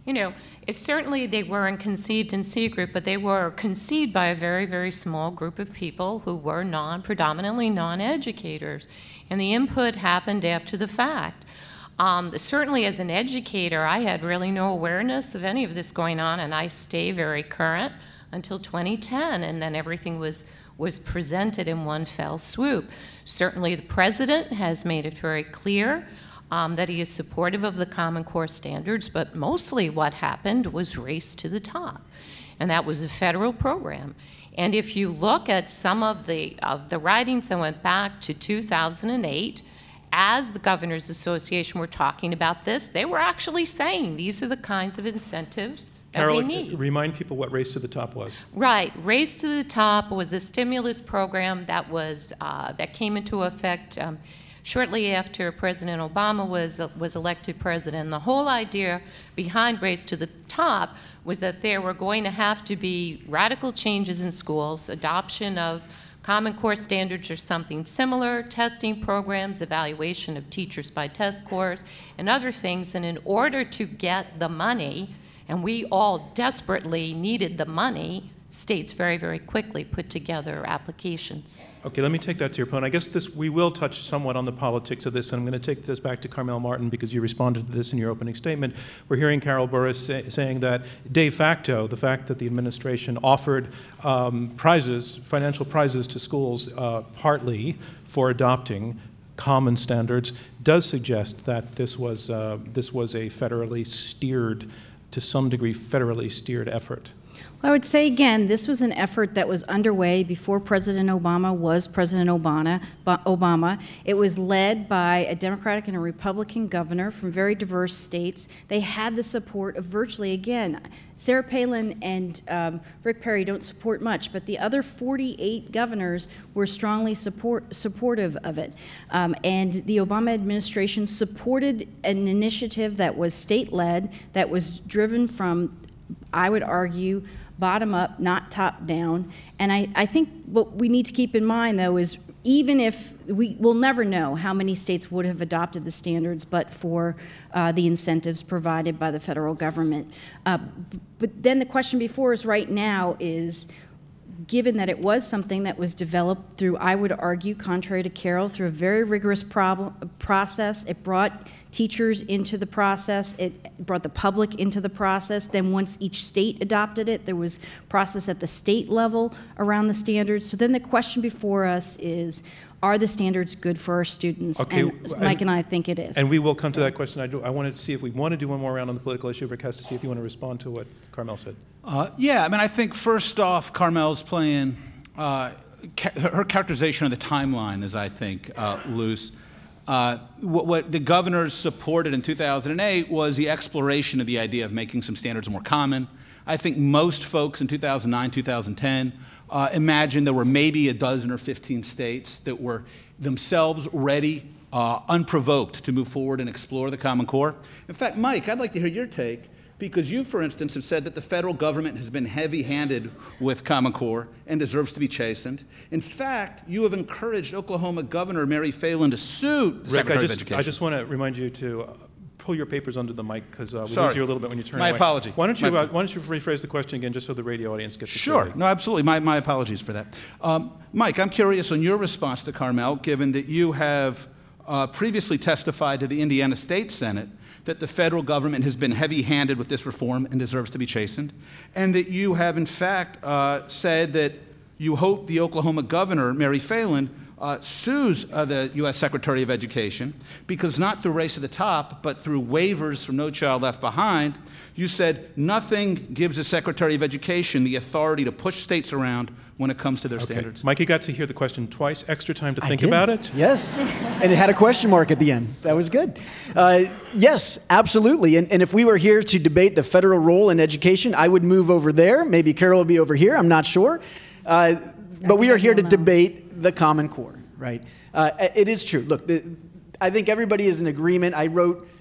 you know, it's certainly they weren't conceived in secret, but they were conceived by a very, very small group of people who were non, predominantly non-educators. And the input happened after the fact. Um, certainly as an educator, I had really no awareness of any of this going on, and I stay very current until twenty ten, and then everything was, was presented in one fell swoop. Certainly the president has made it very clear um, that he is supportive of the Common Core standards, but mostly what happened was Race to the Top, and that was a federal program. And if you look at some of the, of the writings that went back to two thousand eight, as the Governors Association were talking about this, they were actually saying these are the kinds of incentives that
Carol,
we need.
remind people what Race to the Top was.
Right. Race to the Top was a stimulus program that was uh, that came into effect um, shortly after President Obama was uh, was elected president. The whole idea behind Race to the Top was that there were going to have to be radical changes in schools, adoption of Common Core standards or something similar, testing programs, evaluation of teachers by test scores, and other things. And in order to get the money, and we all desperately needed the money, states very, very quickly put together applications.
Okay, let me take that to your point. I guess this we will touch somewhat on the politics of this, and I'm going to take this back to Carmel Martin because you responded to this in your opening statement. We're hearing Carol Burris say, saying that de facto, the fact that the administration offered um, prizes, financial prizes to schools uh, partly for adopting common standards, does suggest that this was uh, this was a federally steered, to some degree, federally steered effort.
Well, I would say again, this was an effort that was underway before President Obama was President Obama. Obama. It was led by a Democratic and a Republican governor from very diverse states. They had the support of virtually, again, Sarah Palin and um, Rick Perry don't support much, but the other forty-eight governors were strongly support, supportive of it. Um, and the Obama administration supported an initiative that was state-led, that was driven from, I would argue, bottom up, not top down. And I, I think what we need to keep in mind, though, is even if we will never know how many states would have adopted the standards but for uh, the incentives provided by the federal government. Uh, but then the question before us right now is, given that it was something that was developed through, I would argue, contrary to Carol, through a very rigorous problem, process, it brought teachers into the process, it brought the public into the process. Then once each state adopted it, there was process at the state level around the standards. So then the question before us is, are the standards good for our students?
Okay,
and Mike
and,
and I think it is.
And we will come to that question. I, do, I wanted to see if we want to do one more round on the political issue. Rick has to see if you want to respond to what Carmel said.
Uh, yeah, I mean, I think first off, Carmel's playing, uh, ca- her characterization of the timeline is, I think, uh, loose. Uh, what, what the governors supported in two thousand eight was the exploration of the idea of making some standards more common. I think most folks in two thousand nine, two thousand ten uh, imagined there were maybe a dozen or fifteen states that were themselves ready, uh, unprovoked, to move forward and explore the Common Core. In fact, Mike, I'd like to hear your take, because you, for instance, have said that the federal government has been heavy-handed with Common Core and deserves to be chastened. In fact, you have encouraged Oklahoma Governor Mary Phelan to sue the
Rick,
Secretary
I just,
of Education.
I just want to remind you to uh, pull your papers under the mic because uh, we
Sorry.
lose you a little bit when you turn
My
away.
apology.
Why don't you
My-
uh, Why don't you rephrase the question again, just so the radio audience gets it
Sure.
clearly?
No, absolutely. My, my apologies for that. Um, Mike, I'm curious on your response to Carmel, given that you have uh, previously testified to the Indiana State Senate that the federal government has been heavy-handed with this reform and deserves to be chastened, and that you have, in fact, uh, said that you hope the Oklahoma governor, Mary Phelan, uh, sues uh, the U S Secretary of Education because not through Race to the Top, but through waivers from No Child Left Behind, you said nothing gives the Secretary of Education the authority to push states around when it comes to their
Okay.
standards.
Mike, you got to hear the question twice. Extra time to
I
think
did.
about it.
Yes, and it had a question mark at the end. That was good. Uh, yes, absolutely. And, and if we were here to debate the federal role in education, I would move over there. Maybe Carol would be over here. I'm not sure. Uh, but we are here to debate the Common Core, right? Uh, it is true. Look, the, I think everybody is in agreement. I wrote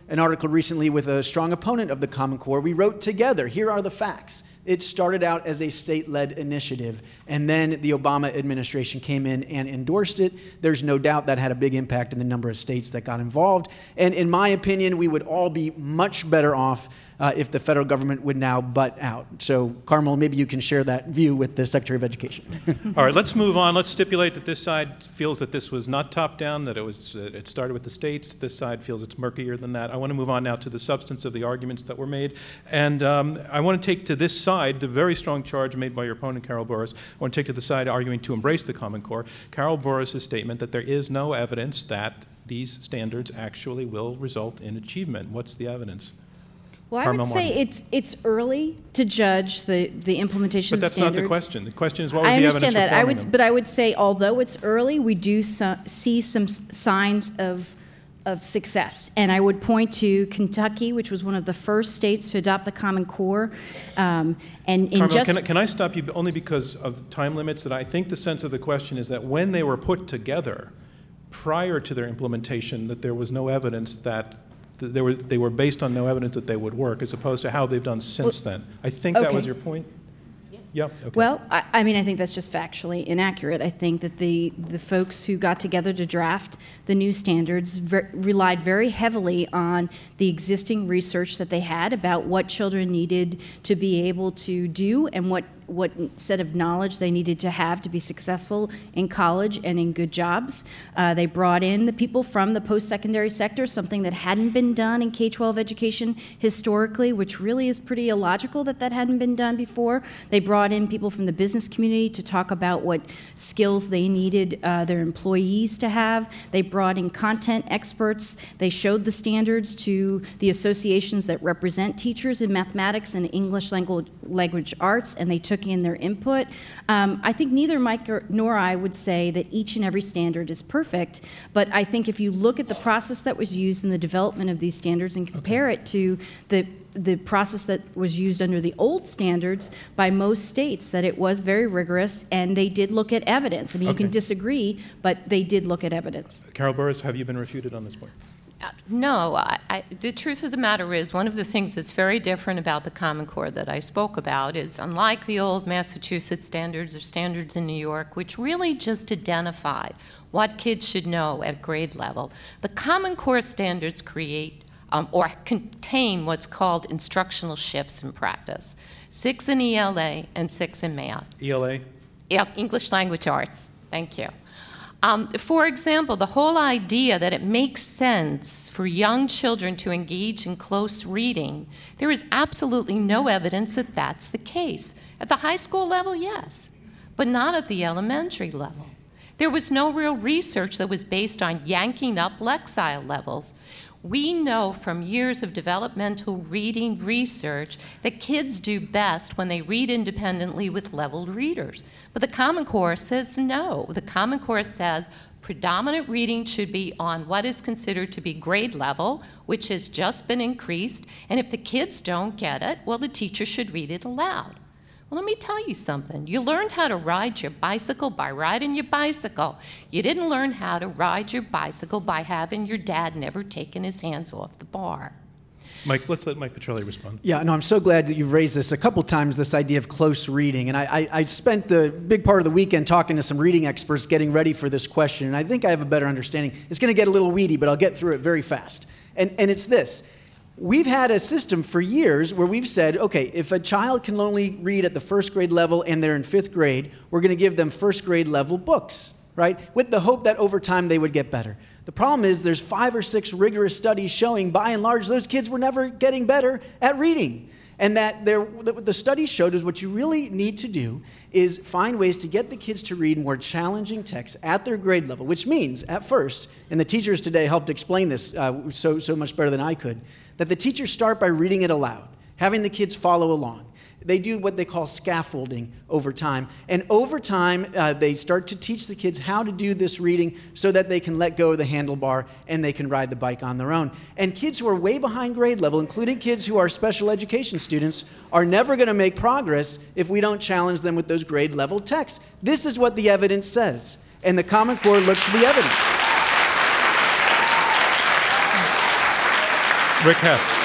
an article recently with a strong opponent of the Common Core. We wrote together, here are the facts. It started out as a state-led initiative, and then the Obama administration came in and endorsed it. There's no doubt that had a big impact in the number of states that got involved. And in my opinion, we would all be much better off uh, if the federal government would now butt out. So, Carmel, maybe you can share that view with the Secretary of Education.
All right, let's move on. Let's stipulate that this side feels that this was not top-down, that it was uh, it started with the states. This side feels it's murkier than that. I want to move on now to the substance of the arguments that were made. And um, I want to take to this side the very strong charge made by your opponent, Carol Burris. I want to take to the side arguing to embrace the Common Core, Carol Burris' statement that there is no evidence that these standards actually will result in achievement. What's the evidence?
Well, I
Carmel
would say
Martin.
it's it's early to judge the, the implementation
But that's
of standards.
not the question. The question is, what was
I
the evidence
understand that.
for
I
forming
would,
them?
but I would say, although it's early, we do so, see some s- signs of of success. And I would point to Kentucky, which was one of the first states to adopt the Common Core. Um, and in
Carmel,
just
can, I, can I stop you only because of time limits? That I think the sense of the question is that when they were put together, prior to their implementation, that there was no evidence that th- they were they were based on no evidence that they would work, as opposed to how they've done since
Well,
then. I think that
okay.
was your point. Yeah. Okay.
Well, I, I mean, I think that's just factually inaccurate. I think that the, the folks who got together to draft the new standards ver- relied very heavily on the existing research that they had about what children needed to be able to do and what what set of knowledge they needed to have to be successful in college and in good jobs. Uh, they brought in the people from the post-secondary sector, something that hadn't been done in K twelve education historically, which really is pretty illogical that that hadn't been done before. They brought in people from the business community to talk about what skills they needed uh, their employees to have. They brought in content experts. They showed the standards to the associations that represent teachers in mathematics and English language, language arts, and they took in their input. Um, I think neither Mike or, nor I would say that each and every standard is perfect, but I think if you look at the process that was used in the development of these standards and compare it to the the process that was used under the old standards by most states, that it was very rigorous, and they did look at evidence. I mean, you can
Okay.
disagree, but they did look at evidence.
Carol Burris, have you been refuted on this point?
Uh, No, I, I, the truth of the matter is, one of the things that's very different about the Common Core that I spoke about is, unlike the old Massachusetts standards or standards in New York, which really just identified what kids should know at grade level, the Common Core standards create um, or contain what's called instructional shifts in practice, six in E L A and six in math.
E L A?
Yep, English language arts. Thank you. Um, for example, the whole idea that it makes sense for young children to engage in close reading, there is absolutely no evidence that that's the case. At the high school level, yes, but not at the elementary level. There was no real research that was based on yanking up Lexile levels. We know from years of developmental reading research that kids do best when they read independently with leveled readers. But the Common Core says no. The Common Core says predominant reading should be on what is considered to be grade level, which has just been increased, and if the kids don't get it, well, the teacher should read it aloud. Well, let me tell you something. You learned how to ride your bicycle by riding your bicycle. You didn't learn how to ride your bicycle by having your dad never taken his hands off the bar.
Mike, let's let Mike Petrelli respond.
Yeah, no, I'm so glad that you've raised this a couple times, this idea of close reading. And I, I, I spent the big part of the weekend talking to some reading experts getting ready for this question, and I think I have a better understanding. It's going to get a little weedy, but I'll get through it very fast. And, and it's this. We've had a system for years where we've said, okay, if a child can only read at the first grade level and they're in fifth grade, we're going to give them first grade level books, right? With the hope that over time they would get better. The problem is there's five or six rigorous studies showing, by and large, those kids were never getting better at reading. And that there, the studies showed is what you really need to do is find ways to get the kids to read more challenging texts at their grade level, which means, at first, and the teachers today helped explain this uh, so, so much better than I could, that the teachers start by reading it aloud, having the kids follow along. They do what they call scaffolding over time. And over time, uh, they start to teach the kids how to do this reading so that they can let go of the handlebar and they can ride the bike on their own. And kids who are way behind grade level, including kids who are special education students, are never going to make progress if we don't challenge them with those grade level texts. This is what the evidence says. And the Common Core looks for the evidence.
Rick Hess.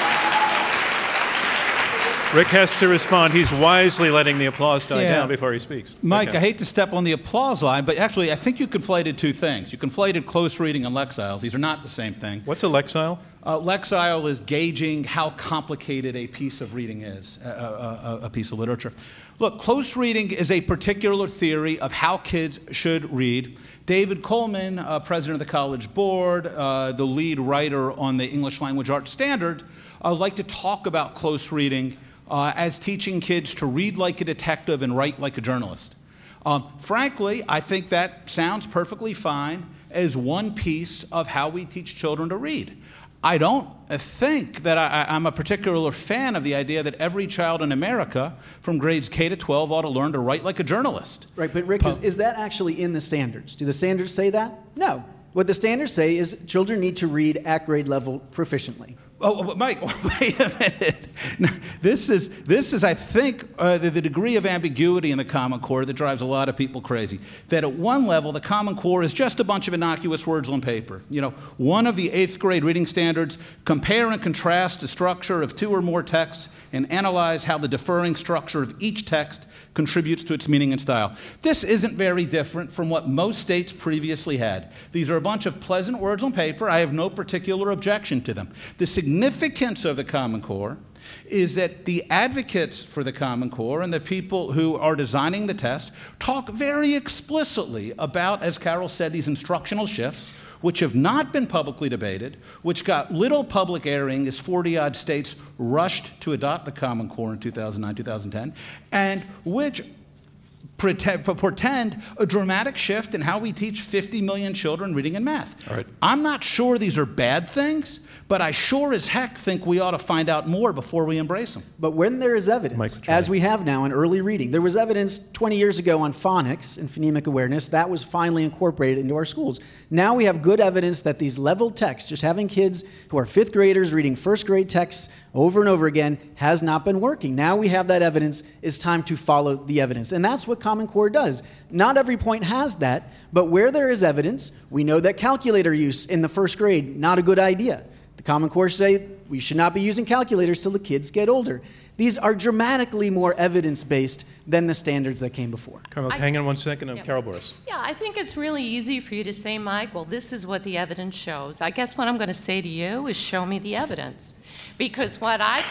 Rick has to respond. He's wisely letting the applause die
Yeah.
down before he speaks.
Mike,
Rick
I
Hess.
hate to step on the applause line, but actually I think you conflated two things. You conflated close reading and Lexiles. These are not the same thing.
What's a Lexile?
Uh, Lexile is gauging how complicated a piece of reading is, a, a, a, a piece of literature. Look, close reading is a particular theory of how kids should read. David Coleman, uh, president of the College Board, uh, the lead writer on the English Language Arts Standard, uh, like to talk about close reading uh, as teaching kids to read like a detective and write like a journalist. Um, frankly, I think that sounds perfectly fine as one piece of how we teach children to read. I don't think that I, I'm a particular fan of the idea that every child in America from grades K to twelve ought to learn to write like a journalist.
Right, but Rick, is, is that actually in the standards? Do the standards say that? No. What the standards say is children need to read at grade level proficiently.
Oh, but Mike, wait a minute. Now, this is, this is, I think, uh, the, the degree of ambiguity in the Common Core that drives a lot of people crazy. That at one level, the Common Core is just a bunch of innocuous words on paper. You know, one of the eighth grade reading standards, compare and contrast the structure of two or more texts and analyze how the differing structure of each text contributes to its meaning and style. This isn't very different from what most states previously had. These are a bunch of pleasant words on paper. I have no particular objection to them. The significance of the Common Core is that the advocates for the Common Core and the people who are designing the test talk very explicitly about, as Carol said, these instructional shifts, which have not been publicly debated, which got little public airing as forty-odd states rushed to adopt the Common Core in two thousand nine, two thousand ten, and which pretend, portend a dramatic shift in how we teach fifty million children reading and math.
All right.
I'm not sure these are bad things, but I sure as heck think we ought to find out more before we embrace them.
But when there is evidence,
Mike's trying.
as we have now in early reading, there was evidence twenty years ago on phonics and phonemic awareness that was finally incorporated into our schools. Now we have good evidence that these level texts, just having kids who are fifth graders reading first grade texts over and over again, has not been working. Now we have that evidence. It's time to follow the evidence. And that's what Common Core does. Not every point has that, but where there is evidence, we know that calculator use in the first grade, not a good idea. The Common Core say we should not be using calculators till the kids get older. These are dramatically more evidence-based than the standards that came before.
Carmel,
I-
hang on one second. Uh,
Yeah.
Carol Boris.
Yeah, I think it's really easy for you to say, Mike, well, this is what the evidence shows. I guess what I'm going to say to you is show me the evidence. Because what I...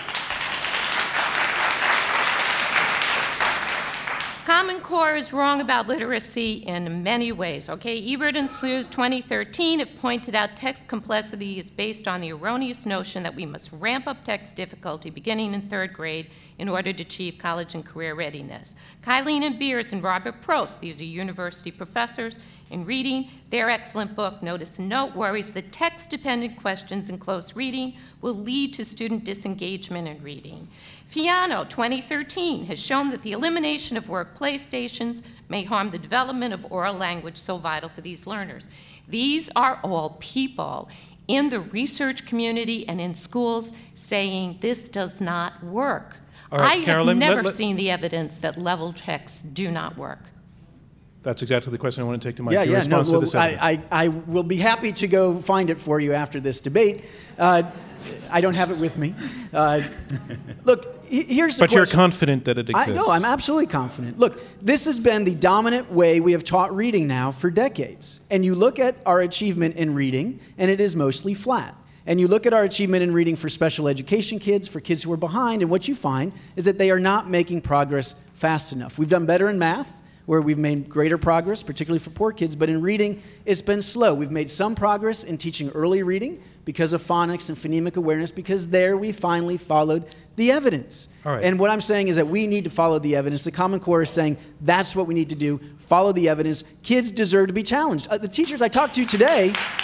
Common Core is wrong about literacy in many ways, okay? Ebert and Slew's twenty thirteen have pointed out text complexity is based on the erroneous notion that we must ramp up text difficulty beginning in third grade in order to achieve college and career readiness. Kylene and Beers and Robert Prost, these are university professors in reading, their excellent book, Notice and Note, worries that text-dependent questions in close reading will lead to student disengagement in reading. Fiano, twenty thirteen, has shown that the elimination of work playstations may harm the development of oral language so vital for these learners. These are all people in the research community and in schools saying this does not work.
All right,
I
Carolyn,
have
let-
never
let-
seen the evidence that level texts do not work.
That's exactly the question I want to take to Mike.
Yeah,
Your
yeah. No,
response to
well,
this evidence.
I, I, I will be happy to go find it for you after this debate. Uh, I don't have it with me. Uh, look, he- here's the
But you're
question.
confident that it
I,
exists.
no, I'm absolutely confident. Look, this has been the dominant way we have taught reading now for decades. And you look at our achievement in reading, and it is mostly flat. And you look at our achievement in reading for special education kids, for kids who are behind, and what you find is that they are not making progress fast enough. We've done better in math, where we've made greater progress, particularly for poor kids, but in reading, it's been slow. We've made some progress in teaching early reading because of phonics and phonemic awareness, because there we finally followed the evidence.
All right.
And what I'm saying is that we need to follow the evidence. The Common Core is saying that's what we need to do, follow the evidence. Kids deserve to be challenged. Uh, the teachers I talked to today,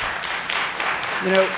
you know,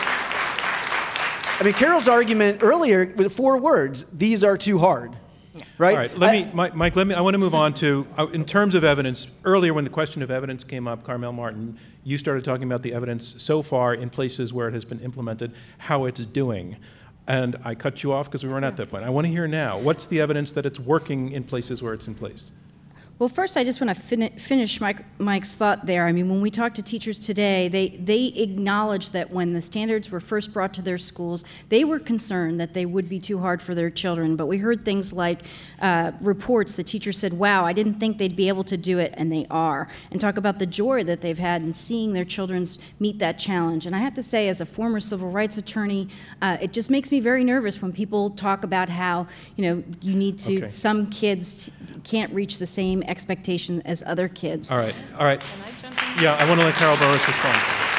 I mean, Carol's argument earlier with four words, these are too hard, right?
All right, let
I-
me, Mike, Mike, let me, I want to move on to, uh, in terms of evidence, earlier when the question of evidence came up, Carmel Martin, you started talking about the evidence so far in places where it has been implemented, how it's doing. And I cut you off because we weren't at that point. I want to hear now, what's the evidence that it's working in places where it's in place?
Well, first, I just want to fin- finish Mike, Mike's thought there. I mean, when we talk to teachers today, they, they acknowledge that when the standards were first brought to their schools, they were concerned that they would be too hard for their children. But we heard things like uh, reports, the teachers said, wow, I didn't think they'd be able to do it, and they are. And talk about the joy that they've had in seeing their children meet that challenge. And I have to say, as a former civil rights attorney, uh, it just makes me very nervous when people talk about how, you know, you need to,
Okay.
some kids can't reach the same expectation as other kids.
All right, all right.
Can I jump in?
Yeah, I want to let Carol Burris respond.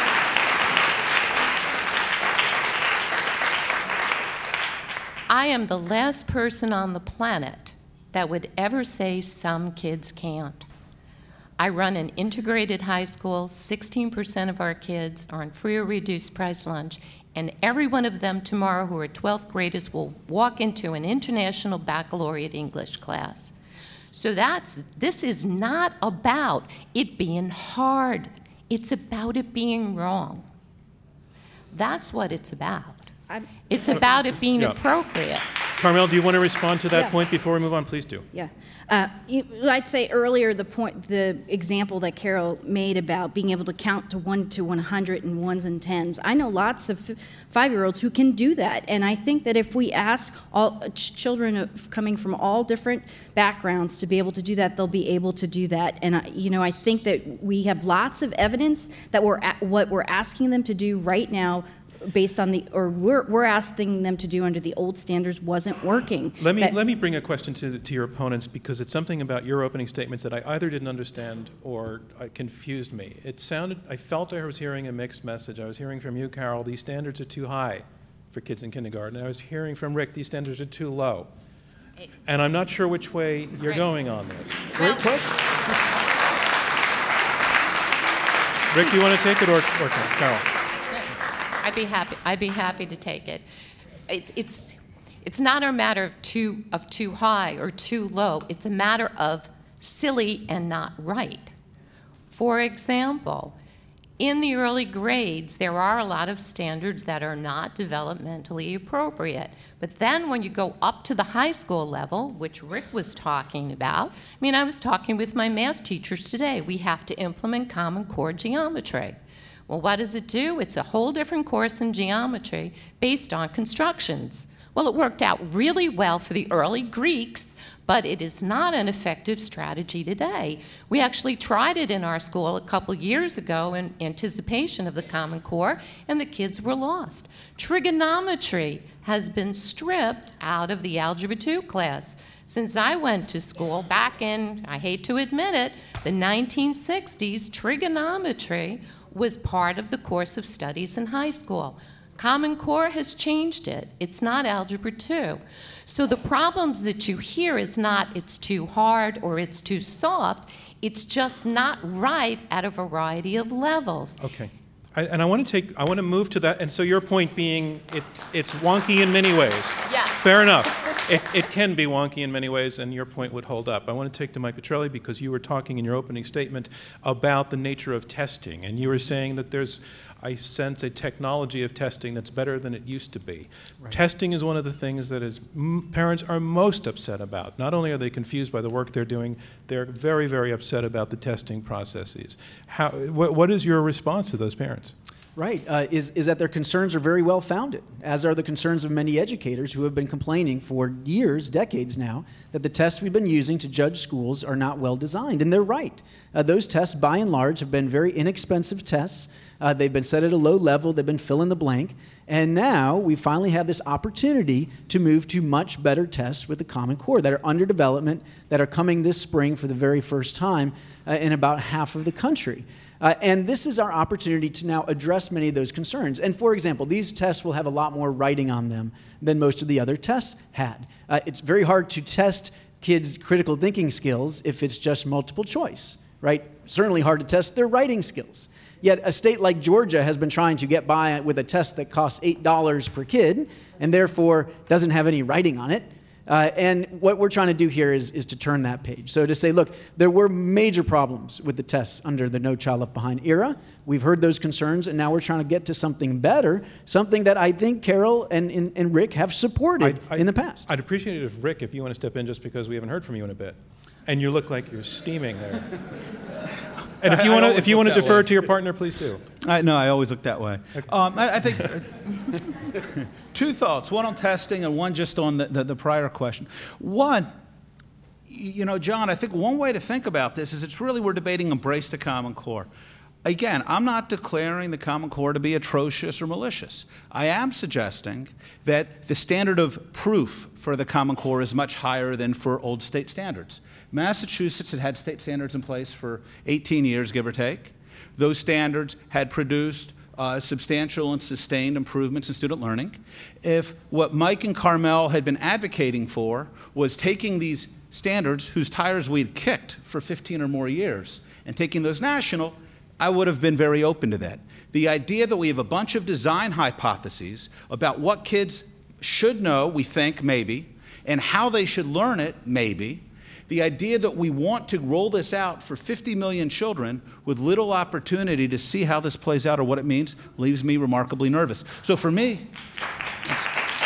I am the last person on the planet that would ever say some kids can't. I run an integrated high school. sixteen percent of our kids are on free or reduced price lunch, and every one of them tomorrow who are twelfth graders will walk into an international baccalaureate English class. So that's, this is not about it being hard. It's about it being wrong. That's what it's about.
I'm-
It's about it being
Yeah.
appropriate.
Carmel, do you want to respond to that
Yeah.
point before we move on? Please do.
Yeah. Uh, you, I'd say earlier the point, the example that Carol made about being able to count to one to one hundred and ones and tens. I know lots of f- five-year-olds who can do that, and I think that if we ask all ch- children of, coming from all different backgrounds to be able to do that, they'll be able to do that. And I, you know, I think that we have lots of evidence that we're at, what we're asking them to do right now, based on the, or we're, we're asking them to do under the old standards, wasn't working.
Let me,
That-
let me bring a question to, to your opponents, because it's something about your opening statements that I either didn't understand or uh, confused me. It sounded, I felt I was hearing a mixed message. I was hearing from you, Carol, these standards are too high for kids in kindergarten. I was hearing from Rick, these standards are too low. And I'm not sure which way you're
Right.
going on this.
Well,
Rick, do you want to take it, or, or Carol?
I'd be happy. I'd be happy to take it. it it's it's not a matter of too of too high or too low. It's a matter of silly and not right. For example, in the early grades, there are a lot of standards that are not developmentally appropriate. But then when you go up to the high school level, which Rick was talking about, I mean, I was talking with my math teachers today. We have to implement Common Core geometry. Well, what does it do? It's a whole different course in geometry based on constructions. Well, it worked out really well for the early Greeks, but it is not an effective strategy today. We actually tried it in our school a couple years ago in anticipation of the Common Core, and the kids were lost. Trigonometry has been stripped out of the Algebra two class. Since I went to school back in, I hate to admit it, the nineteen sixties, trigonometry was part of the course of studies in high school. Common Core has changed it. It's not Algebra two. So the problems that you hear is not it's too hard or it's too soft. It's just not right at a variety of levels.
Okay. I, and I want to take, I want to move to that. And so your point being, it, it's wonky in many ways.
Yes.
Fair enough. It, it can be wonky in many ways, and your point would hold up. I want to take to Mike Petrelli, because you were talking in your opening statement about the nature of testing, and you were saying that there's, I sense, a technology of testing that's better than it used to be. Right. Testing is one of the things that is, m- parents are most upset about. Not only are they confused by the work they're doing, they're very, very upset about the testing processes. How, wh- what is your response to those parents?
Right, uh, is, is that their concerns are very well founded, as are the concerns of many educators who have been complaining for years, decades now, that the tests we've been using to judge schools are not well designed. And they're right. Uh, those tests, by and large, have been very inexpensive tests. Uh, they've been set at a low level. They've been fill in the blank. And now we finally have this opportunity to move to much better tests with the Common Core that are under development, that are coming this spring for the very first time uh, in about half of the country. Uh, and this is our opportunity to now address many of those concerns. And for example, these tests will have a lot more writing on them than most of the other tests had. Uh, it's very hard to test kids' critical thinking skills if it's just multiple choice, right? Certainly hard to test their writing skills. Yet a state like Georgia has been trying to get by with a test that costs eight dollars per kid and therefore doesn't have any writing on it. Uh, and what we're trying to do here is, is to turn that page. So to say, look, there were major problems with the tests under the No Child Left Behind era. We've heard those concerns, and now we're trying to get to something better, something that I think Carol and, and, and Rick have supported
I'd, I'd,
in the past.
I'd appreciate it if, Rick, if you want to step in, just because we haven't heard from you in a bit. And you look like you're steaming there. And if
I-
you
I
want to,
always
if you
look
want to
that
defer
way.
to your partner, please do.
I, no, I always look that way. Um, I, I think uh, two thoughts, one on testing and one just on the, the, the prior question. One, you know, John, I think one way to think about this is it's really we're debating embrace the Common Core. Again, I'm not declaring the Common Core to be atrocious or malicious. I am suggesting that the standard of proof for the Common Core is much higher than for old state standards. Massachusetts had had state standards in place for eighteen years, give or take. Those standards had produced uh, substantial and sustained improvements in student learning. If what Mike and Carmel had been advocating for was taking these standards, whose tires we'd kicked for fifteen or more years, and taking those national, I would have been very open to that. The idea that we have a bunch of design hypotheses about what kids should know, we think, maybe, and how they should learn it, maybe, the idea that we want to roll this out for fifty million children with little opportunity to see how this plays out or what it means leaves me remarkably nervous. So for me, it's,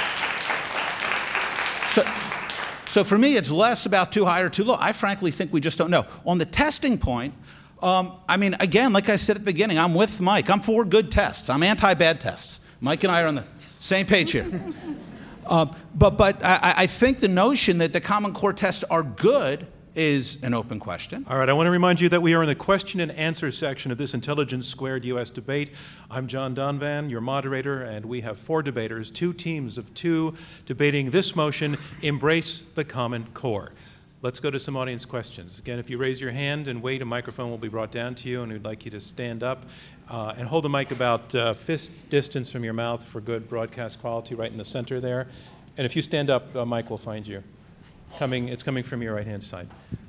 so, so for me, it's less about too high or too low. I frankly think we just don't know. On the testing point, um, I mean, again, like I said at the beginning, I'm with Mike. I'm for good tests. I'm anti-bad tests. Mike and I are on the same page here. Uh, but but I, I think the notion that the Common Core tests are good is an open question.
All right, I want to remind you that we are in the question and answer section of this Intelligence Squared U S debate. I'm John Donvan, your moderator, and we have four debaters, two teams of two, debating this motion, Embrace the Common Core. Let's go to some audience questions. Again, if you raise your hand and wait, a microphone will be brought down to you, and we'd like you to stand up uh, and hold the mic about uh, fist distance from your mouth for good broadcast quality, right in the center there. And if you stand up, uh, Mike will find you. Coming, it's coming from your right-hand side.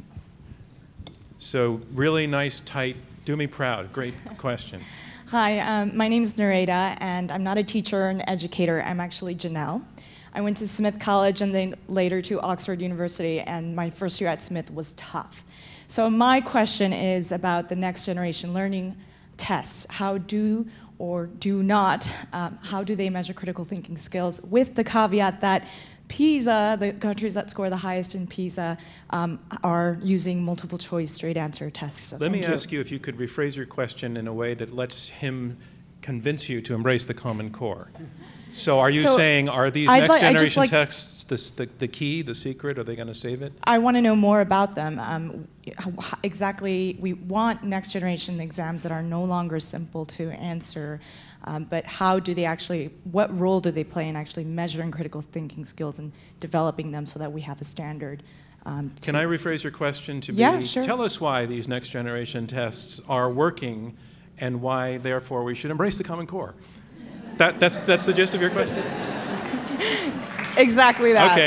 So really nice, tight, do me proud. Great question.
Hi, um, my name is Nareda, and I'm not a teacher or an educator. I'm actually Janelle. I went to Smith College and then later to Oxford University, and my first year at Smith was tough. So my question is about the next generation learning tests. How do or do not, um, how do they measure critical thinking skills, with the caveat that PISA, the countries that score the highest in PISA, um, are using multiple choice straight answer tests. So
Let me
thank you.
ask you if you could rephrase your question in a way that lets him convince you to embrace the Common Core. So are you
So
saying, are these
I'd
next
like- I'd
generation
just like-
texts the, the, the key, the secret? Are they going to save it?
I want to know more about them. Um, how- exactly, we want next generation exams that are no longer simple to answer, um, but how do they actually, what role do they play in actually measuring critical thinking skills and developing them so that we have a standard? Um, to-
Can I rephrase your question to be,
Yeah, sure.
tell us why these next generation tests are working and why, therefore, we should embrace the Common Core? That, that's, that's the gist of your question?
Exactly that.
Okay.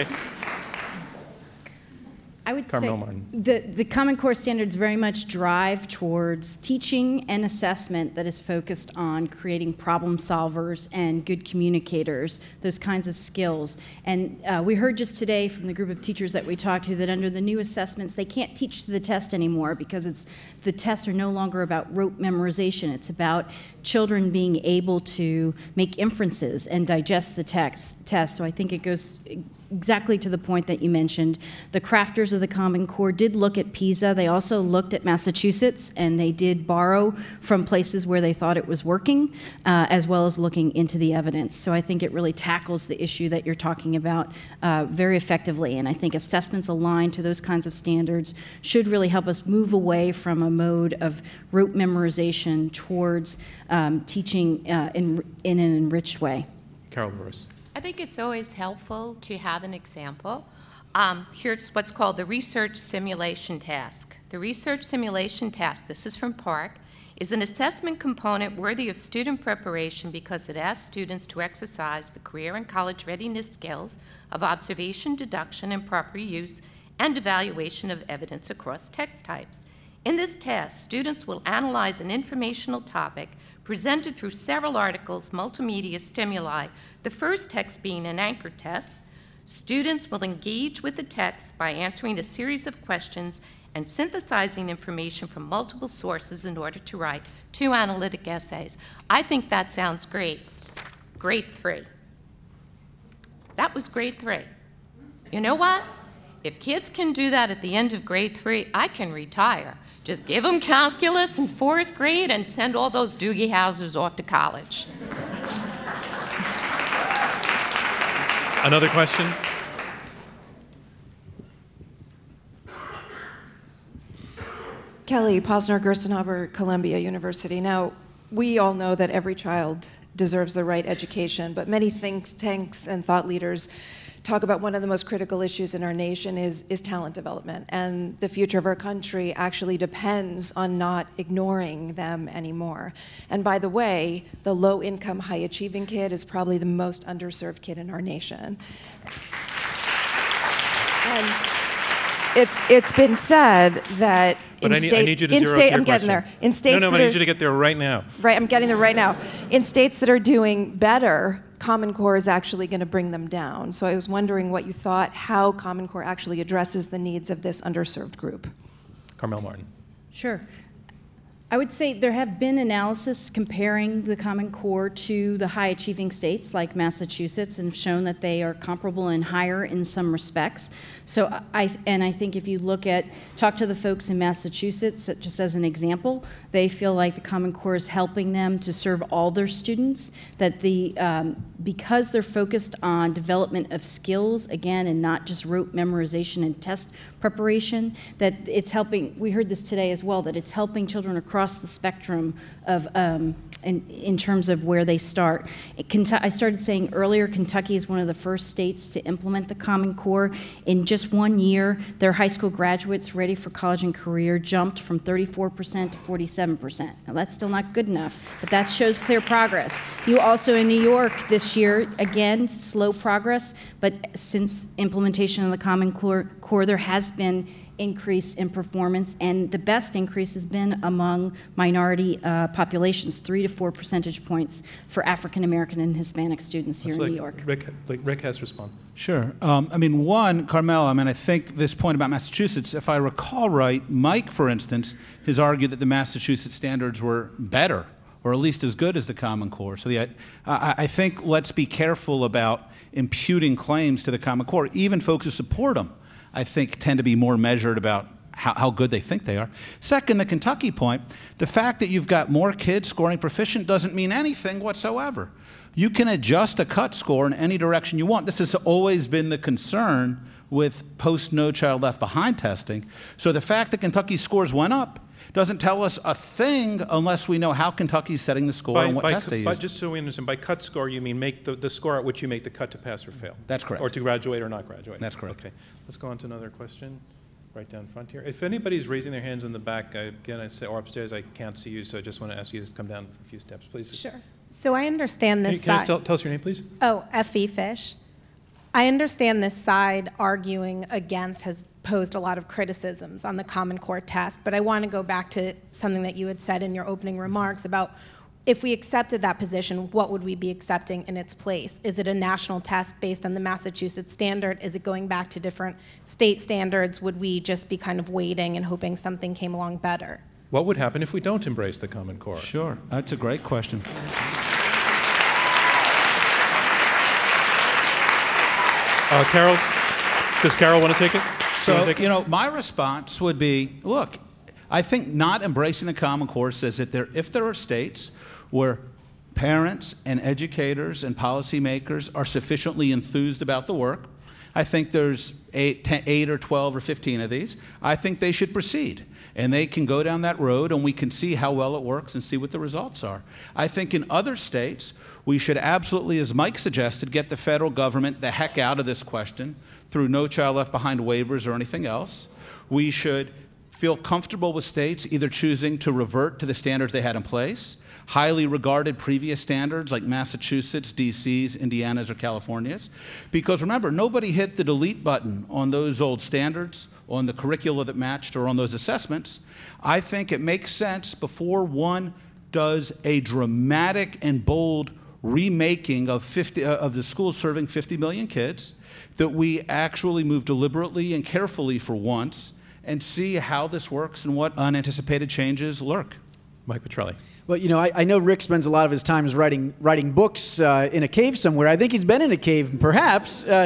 I would
Carmel
say
Martin.
the, the Common Core standards very much drive towards teaching and assessment that is focused on creating problem solvers and good communicators, those kinds of skills. And uh, we heard just today from the group of teachers that we talked to that under the new assessments, they can't teach to the test anymore because it's, the tests are no longer about rote memorization. It's about children being able to make inferences and digest the text, test. So I think it goes exactly to the point that you mentioned. The crafters of the Common Core did look at PISA. They also looked at Massachusetts, and they did borrow from places where they thought it was working, uh, as well as looking into the evidence. So I think it really tackles the issue that you're talking about uh, very effectively, and I think assessments aligned to those kinds of standards should really help us move away from a mode of rote memorization towards um, teaching uh, in, in an enriched way.
Carol Burris.
I think it's always helpful to have an example. Um, here's what's called the research simulation task. The research simulation task, this is from Park, is an assessment component worthy of student preparation because it asks students to exercise the career and college readiness skills of observation, deduction, and proper use and evaluation of evidence across text types. In this task, students will analyze an informational topic presented through several articles, multimedia stimuli, the first text being an anchor test. Students will engage with the text by answering a series of questions and synthesizing information from multiple sources in order to write two analytic essays. I think that sounds great. Grade three. That was grade three. You know what? if kids can do that at the end of grade three, I can retire. Just give them calculus in fourth grade and send all those Doogie Howsers off to college.
Another question?
Kelly Posner, Gerstenhaber, Columbia University. Now, we all know that every child deserves the right education, but many think tanks and thought leaders talk about one of the most critical issues in our nation is, is talent development. And the future of our country actually depends on not ignoring them anymore. And by the way, the low-income, high-achieving kid is probably the most underserved kid in our nation. And it's, it's been said that
But
in
I need,
state,
I need you to
in
zero
state,
to your
I'm getting
question.
there. In states
no, no,
that
but I
are,
need you to get there right now.
Right, I'm getting there right now. In states that are doing better, Common Core is actually going to bring them down. So I was wondering what you thought, how Common Core actually addresses the needs of this underserved group.
Carmel Martin.
Sure. I would say there have been analysis comparing the Common Core to the high-achieving states like Massachusetts and shown that they are comparable and higher in some respects. So I, and I think if you look at, talk to the folks in Massachusetts, just as an example, they feel like the Common Core is helping them to serve all their students, that the, um, because they're focused on development of skills, again, and not just rote memorization and test preparation, that it's helping, we heard this today as well, that it's helping children across the spectrum of, um, in, in terms of where they start. It, Kentucky, I started saying earlier, Kentucky is one of the first states to implement the Common Core. In just one year, their high school graduates ready for college and career jumped from thirty-four percent to forty-seven percent. Now that's still not good enough, but that shows clear progress. You also in New York this year, again, slow progress, but since implementation of the Common Core, Core there has been increase in performance, and the best increase has been among minority uh, populations, three to four percentage points for African American and Hispanic students here
Let's
in
like
New York.
Rick, like Rick has to respond.
Sure. Um, I mean, one, Carmel, I mean, I think this point about Massachusetts, if I recall right, Mike, for instance, has argued that the Massachusetts standards were better, or at least as good as the Common Core. So the, I, I think let's be careful about imputing claims to the Common Core. Even folks who support them, I think, tend to be more measured about how, how good they think they are. Second, the Kentucky point, the fact that you've got more kids scoring proficient doesn't mean anything whatsoever. You can adjust a cut score in any direction you want. This has always been the concern with post-No Child Left Behind testing. So the fact that Kentucky's scores went up doesn't tell us a thing unless we know how Kentucky's setting the score
By,
and what
by,
test they
by,
use.
just so we understand, by cut score, you mean make the, the score at which you make the cut to pass or fail?
That's correct.
Or to graduate or not graduate?
That's correct.
Okay. Let's go on to another question. Right down front here. If anybody's raising their hands in the back, I, again, I say, or upstairs, I can't see you, so I just want to ask you to come down a few steps, please.
Sure. So I understand
Can
this
you, can you
side.
just tell, tell us your name, please?
Oh, F E Fish. I understand this side arguing against has posed a lot of criticisms on the Common Core test, but I want to go back to something that you had said in your opening remarks about if we accepted that position, what would we be accepting in its place? Is it a national test based on the Massachusetts standard? Is it going back to different state standards? Would we just be kind of waiting and hoping something came along better?
What would happen if we don't embrace the Common Core?
Sure. That's a great question.
Uh, Carol, does Carol want to take it?
So, you know, my response would be, look, I think not embracing the Common Core says that there, if there are states where parents and educators and policymakers are sufficiently enthused about the work, I think there's eight, ten, eight or twelve or fifteen of these, I think they should proceed. And they can go down that road and we can see how well it works and see what the results are. I think in other states, we should absolutely, as Mike suggested, get the federal government the heck out of this question through No Child Left Behind waivers or anything else. We should feel comfortable with states either choosing to revert to the standards they had in place, highly regarded previous standards like Massachusetts, D C's, Indiana's, or California's. Because remember, nobody hit the delete button on those old standards, on the curricula that matched, or on those assessments. I think it makes sense before one does a dramatic and bold remaking of, fifty, uh, of the schools serving fifty million kids, that we actually move deliberately and carefully for once and see how this works and what unanticipated changes lurk.
Mike Petrelli.
Well, you know, I, I know Rick spends a lot of his time writing writing books uh, in a cave somewhere. I think he's been in a cave, perhaps. Uh,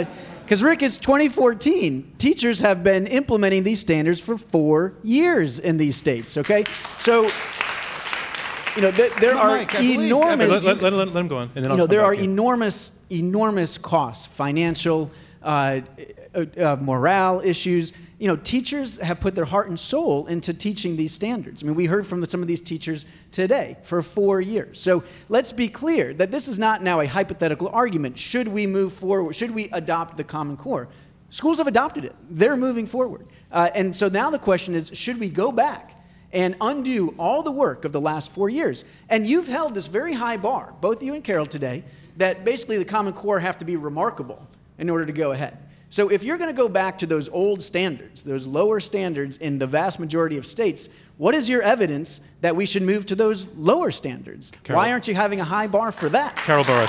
Because, Rick, it's twenty fourteen. Teachers have been implementing these standards for four years in these states, okay? So, you know, th- there
No,
are
Mike, I believe-
enormous...
Let, let, let, let him go on, and then
you
I'll
know,
come
there
back
are
to you.
enormous, enormous costs, financial, uh, uh, uh, morale issues. You know, teachers have put their heart and soul into teaching these standards. I mean, we heard from some of these teachers today for four years. So let's be clear that this is not now a hypothetical argument. Should we move forward? Should we adopt the Common Core? Schools have adopted it. They're moving forward. Uh, and so now the question is, should we go back and undo all the work of the last four years? And you've held this very high bar, both you and Carol today, that basically the Common Core have to be remarkable in order to go ahead. So if you're going to go back to those old standards, those lower standards in the vast majority of states, what is your evidence that we should move to those lower standards?
Carol.
Why aren't you having a high bar for that?
Carol Burris.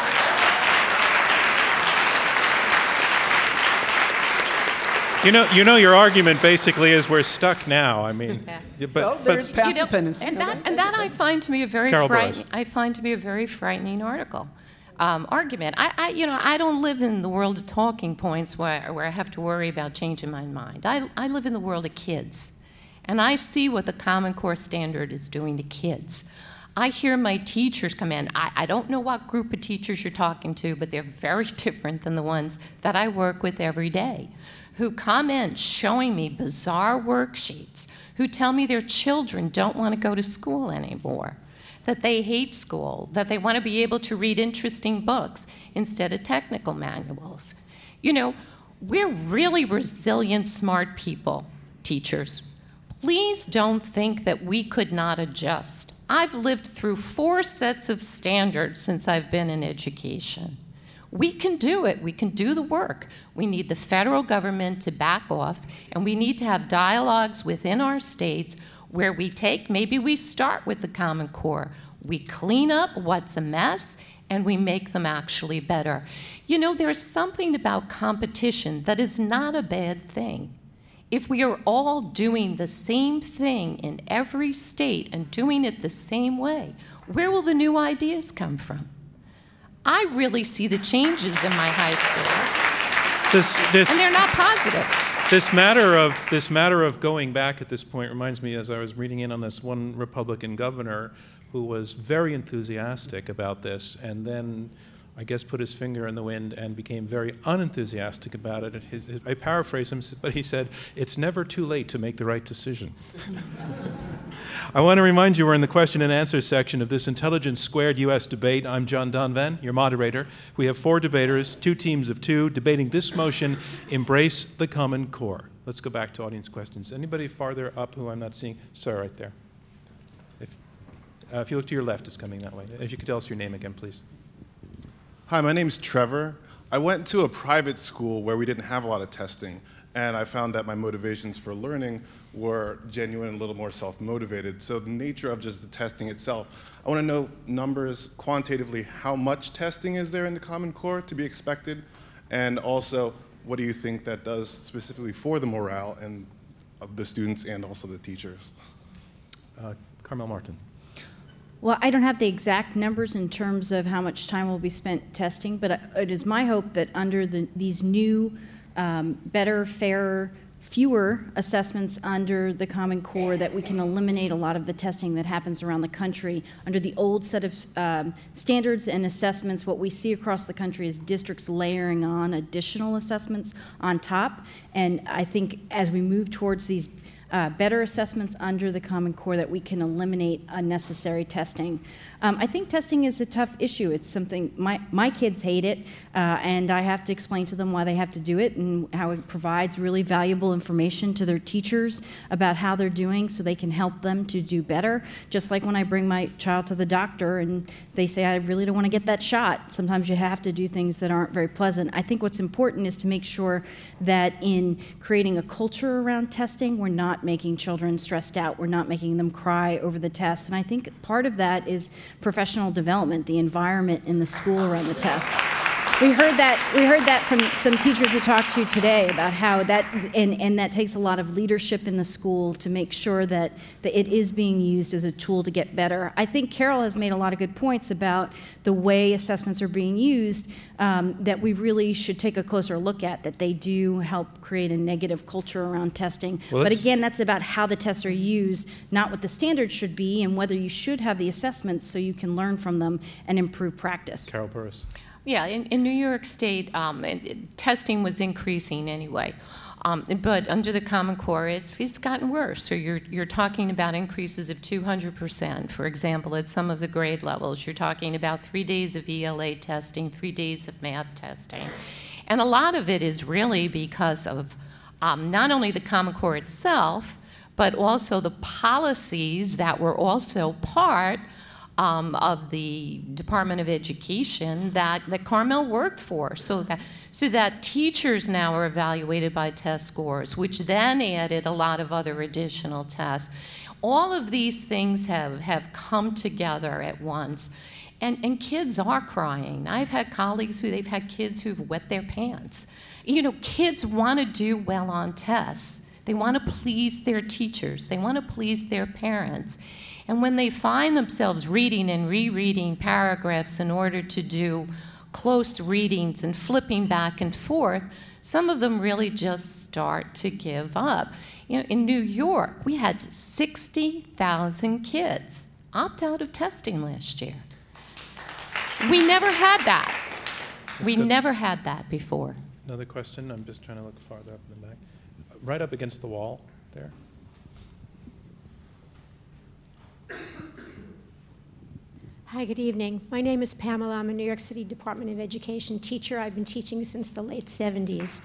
You know, you know, your argument basically is we're stuck now. I mean, but,
Well,
but
there's path
You know,
dependency.
and that, and that I find to be a very
Carol
frightening.
Burris.
I find to be a very frightening article, um, argument. I, I, you know, I don't live in the world of talking points where where I have to worry about changing my mind. I, I live in the world of kids, and I see what the Common Core standard is doing to kids. I hear my teachers come in. I, I don't know what group of teachers you're talking to, but they're very different than the ones that I work with every day, who come in showing me bizarre worksheets, who tell me their children don't want to go to school anymore, that they hate school, that they want to be able to read interesting books instead of technical manuals. You know, we're really resilient, smart people, teachers. Please don't think that we could not adjust. I've lived through four sets of standards since I've been in education. We can do it. We can do the work. We need the federal government to back off, and we need to have dialogues within our states where we take, maybe we start with the Common Core. We clean up what's a mess, and we make them actually better. You know, there's something about competition that is not a bad thing. If we are all doing the same thing in every state and doing it the same way, where will the new ideas come from? I really see the changes in my high school,
this, this,
and they're not positive.
This matter of this matter of going back at this point reminds me, as I was reading in on this one Republican governor who was very enthusiastic about this, and then I guess put his finger in the wind and became very unenthusiastic about it. His, his, I paraphrase him, but he said, "It's never too late to make the right decision." I want to remind you we're in the question and answer section of this Intelligence Squared U S debate. I'm John Donvan, your moderator. We have four debaters, two teams of two, debating this motion, Embrace the Common Core. Let's go back to audience questions. Anybody farther up who I'm not seeing? Sir, right there. If, uh, if you look to your left, it's coming that way. If you could tell us your name again, please.
Hi, my name's Trevor. I went to a private school where we didn't have a lot of testing, and I found that my motivations for learning were genuine and a little more self-motivated. So the nature of just the testing itself, I want to know numbers, quantitatively, how much testing is there in the Common Core to be expected? And also, what do you think that does specifically for the morale and of the students and also the teachers?
Uh, Carmel Martin.
Well, I don't have the exact numbers in terms of how much time will be spent testing, but it is my hope that under the, these new, um, better, fairer, fewer assessments under the Common Core, that we can eliminate a lot of the testing that happens around the country. Under the old set of um, standards and assessments, what we see across the country is districts layering on additional assessments on top. And I think as we move towards these Uh, better assessments under the Common Core, that we can eliminate unnecessary testing. Um, I think testing is a tough issue. It's something, my, my kids hate it, uh, and I have to explain to them why they have to do it and how it provides really valuable information to their teachers about how they're doing so they can help them to do better. Just like when I bring my child to the doctor and they say, I really don't want to get that shot. Sometimes you have to do things that aren't very pleasant. I think what's important is to make sure that in creating a culture around testing, we're not making children stressed out. We're not making them cry over the test. And I think part of that is professional development, the environment in the school around the test. We heard that. We heard that from some teachers we talked to today about how that, and, and that takes a lot of leadership in the school to make sure that, that it is being used as a tool to get better. I think Carol has made a lot of good points about the way assessments are being used, um, that we really should take a closer look at, that they do help create a negative culture around testing.
Well,
but again, that's about how the tests are used, not what the standards should be, and whether you should have the assessments so you can learn from them and improve practice.
Carol Burris.
Yeah, in, in New York State, um, it, it- testing was increasing anyway. Um, but under the Common Core, it's, it's gotten worse. So you're, you're talking about increases of two hundred percent. For example, at some of the grade levels, you're talking about three days of E L A testing, three days of math testing. And a lot of it is really because of um, not only the Common Core itself, but also the policies that were also part Um, of the Department of Education that, that Carmel worked for, so that, so that teachers now are evaluated by test scores, which then added a lot of other additional tests. All of these things have, have come together at once, and, and kids are crying. I've had colleagues who, they've had kids who've wet their pants. You know, kids want to do well on tests. They want to please their teachers. They want to please their parents. And when they find themselves reading and rereading paragraphs in order to do close readings and flipping back and forth, some of them really just start to give up. You know, in New York, we had sixty thousand kids opt out of testing last year. We never had that. We
good.
never had that before.
Another question. I'm just trying to look farther up in the back. Right up against the wall there.
Hi, good evening. My name is Pamela. I'm a New York City Department of Education teacher. I've been teaching since the late seventies.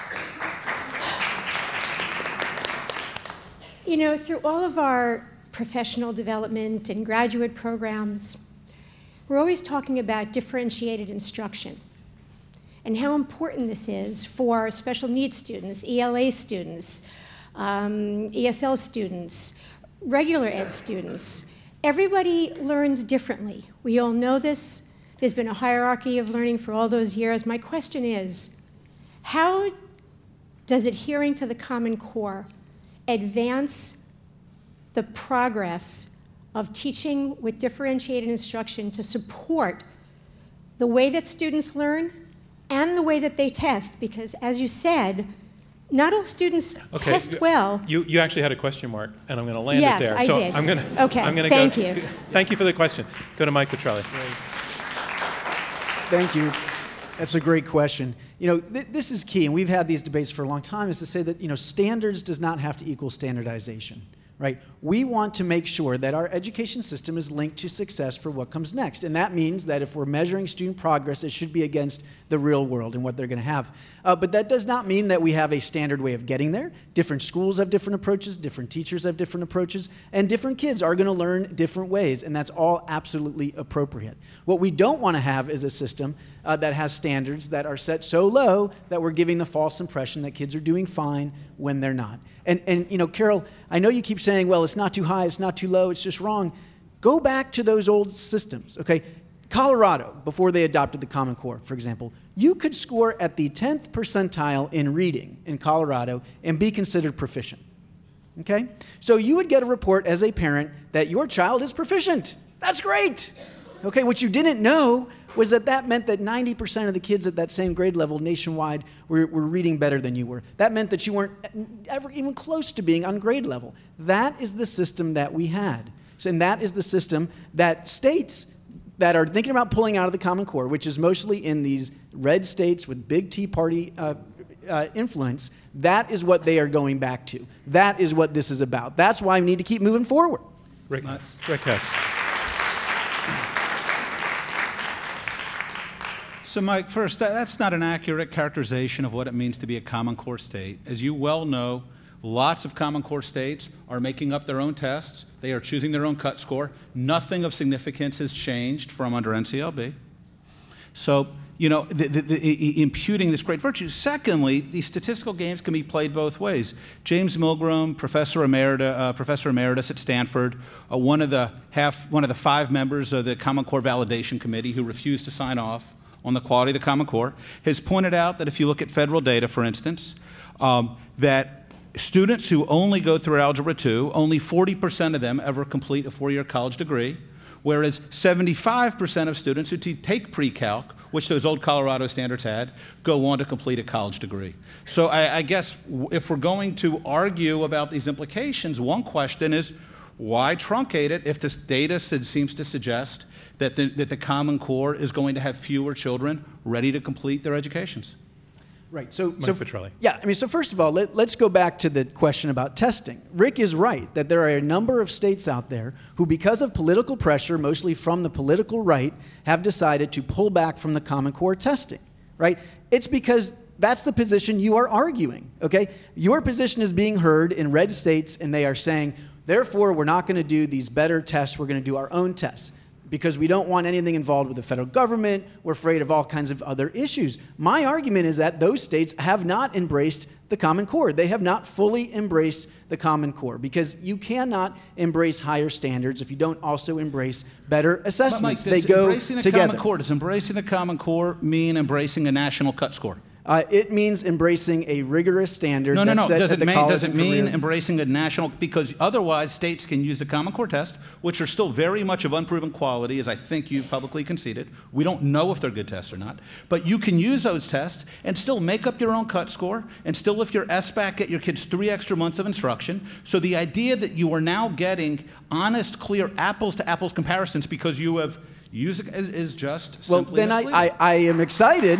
You know, through all of our professional development and graduate programs, we're always talking about differentiated instruction and how important this is for special needs students, E L A students, um, E S L students, regular ed students. Everybody learns differently. We all know this. There's been a hierarchy of learning for all those years. My question is, how does adhering to the Common Core advance the progress of teaching with differentiated instruction to support the way that students learn and the way that they test? Because as you said, not all students
Okay,
test
you-
well.
You, you actually had a question mark, and I'm going to land
Yes,
it there.
I
so
did.
I'm going to.
Okay,
I'm gonna
thank
go,
you.
Thank you for the question. Go to Mike Petrelli.
Thank you. That's a great question. You know, th- this is key, and we've had these debates for a long time, is to say that, you know, standards does not have to equal standardization, right? We want to make sure that our education system is linked to success for what comes next. And that means that if we're measuring student progress, it should be against the real world and what they're going to have. Uh, but that does not mean that we have a standard way of getting there. Different schools have different approaches, different teachers have different approaches, and different kids are going to learn different ways, and that's all absolutely appropriate. What we don't want to have is a system uh, that has standards that are set so low that we're giving the false impression that kids are doing fine when they're not. And, and you know, Carol, I know you keep saying, well, it's not too high, it's not too low, it's just wrong. Go back to those old systems, okay? Colorado, before they adopted the Common Core, for example, you could score at the tenth percentile in reading in Colorado and be considered proficient, okay? So you would get a report as a parent that your child is proficient. That's great, okay? What you didn't know was that that meant that ninety percent of the kids at that same grade level nationwide were, were reading better than you were. That meant that you weren't ever even close to being on grade level. That is the system that we had. So, and that is the system that states that are thinking about pulling out of the Common Core, which is mostly in these red states with big Tea Party uh, uh, influence, that is what they are going back to. That is what this is about. That's why we need to keep moving forward.
Rick,
Nice.
Rick Hess.
So, Mike, first, that, that's not an accurate characterization of what it means to be a Common Core state. As you well know, lots of Common Core states are making up their own tests. They are choosing their own cut score. Nothing of significance has changed from under N C L B. So, you know, the, the, the, imputing this great virtue. Secondly, these statistical games can be played both ways. James Milgram, Professor Emerita, uh, Professor Emeritus at Stanford, uh, one of the half, one of the five members of the Common Core Validation Committee who refused to sign off on the quality of the Common Core, has pointed out that if you look at federal data, for instance, um, that students who only go through Algebra two, only forty percent of them ever complete a four-year college degree, whereas seventy-five percent of students who take pre-calc, which those old Colorado standards had, go on to complete a college degree. So I, I guess if we're going to argue about these implications, one question is, why truncate it if this data seems to suggest that the, that the Common Core is going to have fewer children ready to complete their educations?
Right. So,
Mike
so
Petrelli.
yeah. I mean, so first of all, let, let's go back to the question about testing. Rick is right that there are a number of states out there who, because of political pressure, mostly from the political right, have decided to pull back from the Common Core testing. Right. It's because that's the position you are arguing. Okay. Your position is being heard in red states, and they are saying, therefore, we're not going to do these better tests. We're going to do our own tests, because we don't want anything involved with the federal government. We're afraid of all kinds of other issues. My argument is that those states have not embraced the Common Core. They have not fully embraced the Common Core, because you cannot embrace higher standards if you don't also embrace better assessments.
But Mike,
they go
embracing the
together.
Common Core, does embracing the Common Core mean embracing a national cut score?
Uh, it means embracing a rigorous standard.
No, no,
that's
no.
set
Does
at
it,
the
mean,
college
does it
and
mean
career.
embracing a national? Because otherwise, states can use the Common Core test, which are still very much of unproven quality, as I think you've publicly conceded. We don't know if they're good tests or not. But you can use those tests and still make up your own cut score, and still lift your S BAC, get your kids three extra months of instruction. So the idea that you are now getting honest, clear, apples-to-apples comparisons because you have used it is, is just
Well,
simply
then I,
misleading.
I, I am excited.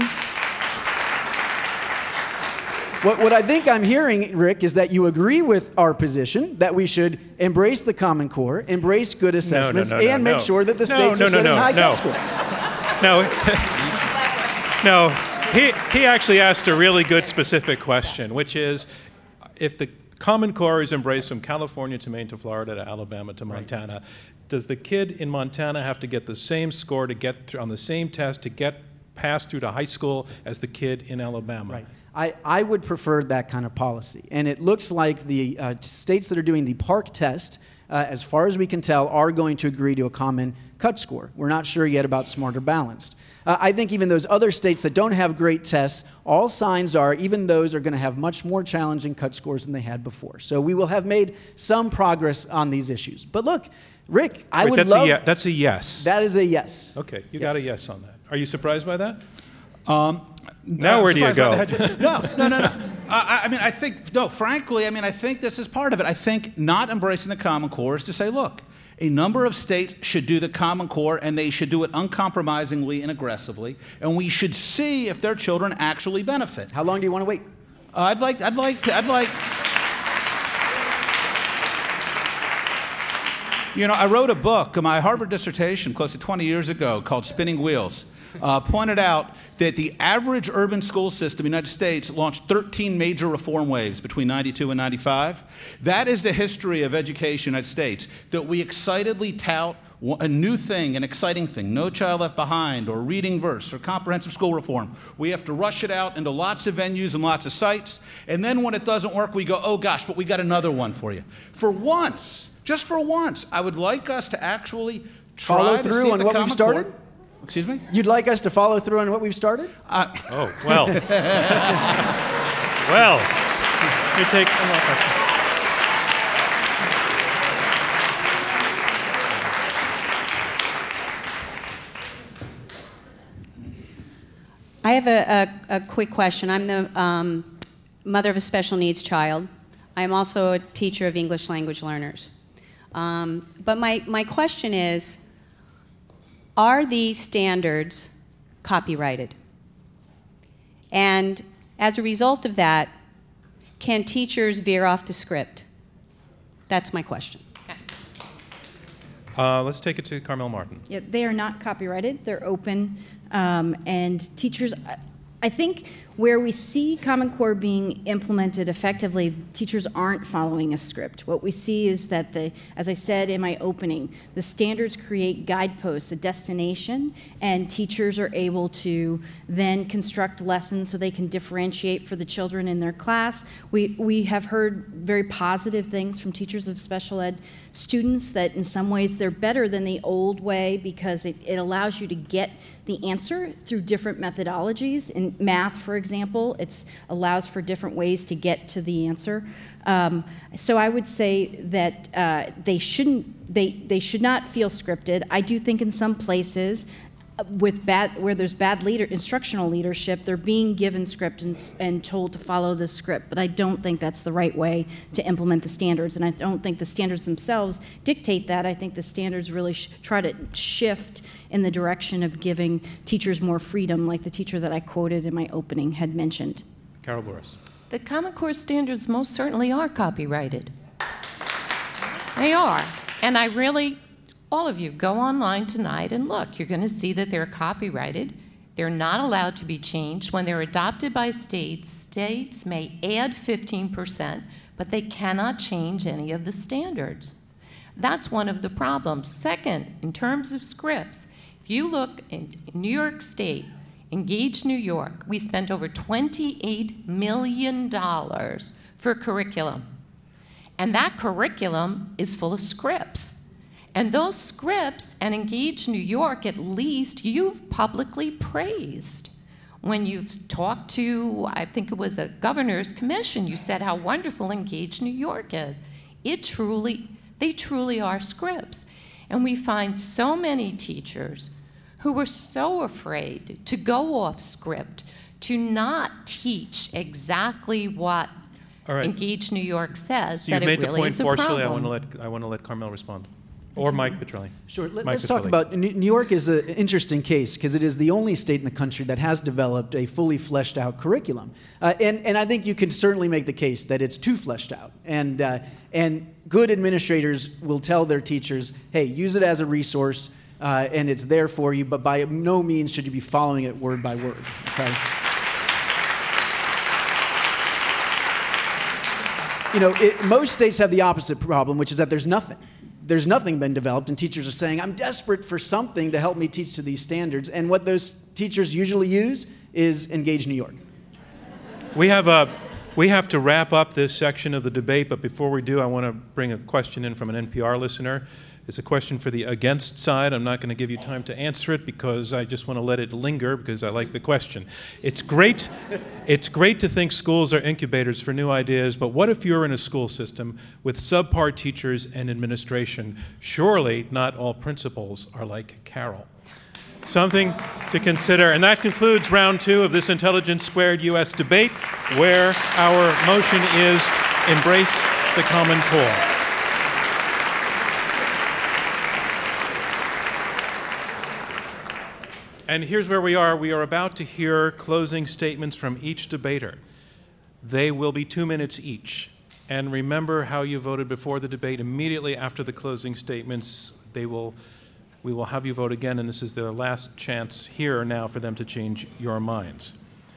What, what I think I'm hearing, Rick, is that you agree with our position that we should embrace the Common Core, embrace good assessments,
no, no,
and
no,
make
no.
sure that the
No,
states
no,
are
no,
setting
no,
high
no.
cut scores.
No, no. He, he actually asked a really good specific question, which is, if the Common Core is embraced from California to Maine to Florida to Alabama to Montana, right, does the kid in Montana have to get the same score to get through, on the same test to get passed through to high school as the kid in Alabama?
Right. I, I would prefer that kind of policy. And it looks like the uh, states that are doing the PARCC test, uh, as far as we can tell, are going to agree to a common cut score. We're not sure yet about Smart or Balanced. Uh, I think even those other states that don't have great tests, all signs are even those are going to have much more challenging cut scores than they had before. So we will have made some progress on these issues. But look, Rick, I
Wait,
would
that's
love...
A ye- that's a yes.
That is a yes.
Okay, you
Yes.
got a yes on that. Are you surprised by that?
Um,
Now
I'm
where do you
surprised
go?
by the- No, no, no, no. I, I mean, I think, no, frankly, I mean, I think this is part of it. I think not embracing the Common Core is to say, look, a number of states should do the Common Core, and they should do it uncompromisingly and aggressively, and we should see if their children actually benefit.
How long do you want to wait?
Uh, I'd like, I'd like, to, I'd like. You know, I wrote a book, my Harvard dissertation, close to twenty years ago, called Spinning Wheels. Uh, pointed out that the average urban school system in the United States launched thirteen major reform waves between ninety-two and ninety-five. That is the history of education in the United States, that we excitedly tout a new thing, an exciting thing, No Child Left Behind, or reading verse, or comprehensive school reform. We have to rush it out into lots of venues and lots of sites, and then when it doesn't work, we go, oh gosh, but we got another one for you. For once, just for once, I would like us to actually try
Follow
to
through
see
on
the
what we've
Common
started?
Core. Excuse me?
You'd like us to follow through on what we've started?
Uh,
Oh, well. Well, let me take one more question.
I have a, a, a quick question. I'm the um, mother of a special needs child. I'm also a teacher of English language learners. Um, but my, my question is, are these standards copyrighted? And as a result of that, can teachers veer off the script? That's my question.
Uh, let's take it to Carmel Martin.
Yeah, they are not copyrighted. They're open, um, and teachers. I- I think where we see Common Core being implemented effectively, teachers aren't following a script. What we see is that the, as I said in my opening, the standards create guideposts, a destination, and teachers are able to then construct lessons so they can differentiate for the children in their class. We we have heard very positive things from teachers of special ed students that in some ways they're better than the old way because it, it allows you to get the answer through different methodologies. In math, for example, it allows for different ways to get to the answer. Um, so I would say that uh, they shouldn't, they, they should not feel scripted. I do think in some places, with bad, where there's bad leader, instructional leadership, they're being given script and, and told to follow the script. But I don't think that's the right way to implement the standards, and I don't think the standards themselves dictate that. I think the standards really sh- try to shift in the direction of giving teachers more freedom, like the teacher that I quoted in my opening had mentioned.
Carol Burris.
The Common Core standards most certainly are copyrighted. They are. And I really, all of you, go online tonight and look. You're going to see that they're copyrighted. They're not allowed to be changed. When they're adopted by states, states may add fifteen percent, but they cannot change any of the standards. That's one of the problems. Second, in terms of scripts, if you look in New York State, Engage New York, we spent over twenty-eight million dollars for curriculum. And that curriculum is full of scripts. And those scripts, and Engage New York, at least, you've publicly praised. When you've talked to, I think it was a governor's commission, you said how wonderful Engage New York is. It truly, they truly are scripts. And we find so many teachers who were so afraid to go off script, to not teach exactly what
right.
Engage New York says,
so
that
you've
it
made
really
the
is
point
a
forcefully.
problem.
I want to let I want to let Carmel respond, or Mike Petrelli.
Sure. Let,
Mike
let's talk
Petrelli.
about New York is an interesting case because it is the only state in the country that has developed a fully fleshed out curriculum, uh, and and I think you can certainly make the case that it's too fleshed out, and uh, and good administrators will tell their teachers, hey, use it as a resource. Uh, and it's there for you, but by no means should you be following it word by word. Okay? You know, it, most states have the opposite problem, which is that there's nothing. There's nothing been developed, and teachers are saying, I'm desperate for something to help me teach to these standards. And what those teachers usually use is Engage New York.
We have a. We have to wrap up this section of the debate, but before we do, I want to bring a question in from an N P R listener. It's a question for the against side. I'm not going to give you time to answer it because I just want to let it linger because I like the question. It's great, it's great to think schools are incubators for new ideas, but what if you're in a school system with subpar teachers and administration? Surely not all principals are like Carol. Something to consider. And that concludes round two of this Intelligence Squared U S debate, where our motion is Embrace the Common Core. And here's where we are. We are about to hear closing statements from each debater. They will be two minutes each. And remember how you voted before the debate. Immediately after the closing statements, they will, we will have you vote again, and this is their last chance here now for them to change your minds.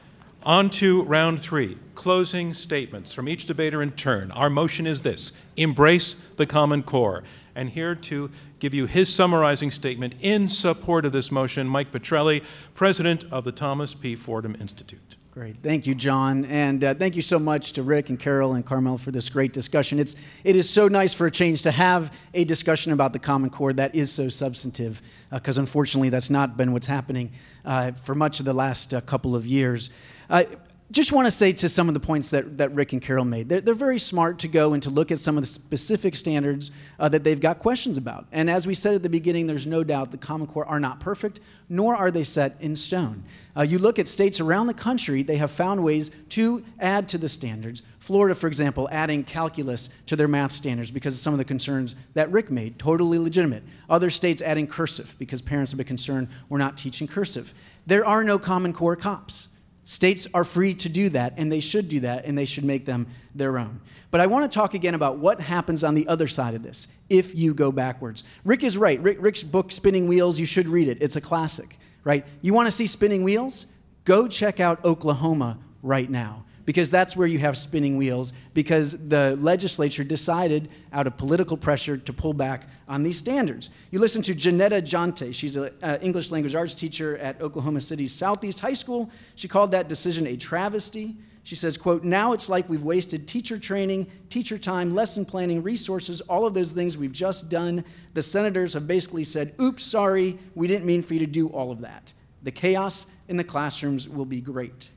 On to round three, closing statements from each debater in turn. Our motion is this: embrace the Common Core. And here to give you his summarizing statement in support of this motion, Mike Petrelli, president of the Thomas P. Fordham Institute.
Great. Thank you, John. And uh, thank you so much to Rick and Carol and Carmel for this great discussion. It's, it is so nice for a change to have a discussion about the Common Core that is so substantive, because uh, unfortunately that's not been what's happening uh, for much of the last uh, couple of years. Uh, Just want to say to some of the points that, that Rick and Carol made, they're, they're very smart to go and to look at some of the specific standards uh, that they've got questions about. And as we said at the beginning, there's no doubt the Common Core are not perfect, nor are they set in stone. Uh, you look at states around the country, they have found ways to add to the standards. Florida, for example, adding calculus to their math standards because of some of the concerns that Rick made, totally legitimate. Other states adding cursive because parents have been concerned we're not teaching cursive. There are no Common Core cops. States are free to do that, and they should do that, and they should make them their own. But I want to talk again about what happens on the other side of this if you go backwards. Rick is right. Rick, Rick's book, Spinning Wheels, you should read it. It's a classic, right? You want to see spinning wheels? Go check out Oklahoma right now, because that's where you have spinning wheels, because the legislature decided out of political pressure to pull back on these standards. You listen to Janetta Jonte. She's an uh, English language arts teacher at Oklahoma City's Southeast High School. She called that decision a travesty. She says, quote, now it's like we've wasted teacher training, teacher time, lesson planning, resources, all of those things we've just done. The senators have basically said, oops, sorry, we didn't mean for you to do all of that. the chaos in the classrooms will be great.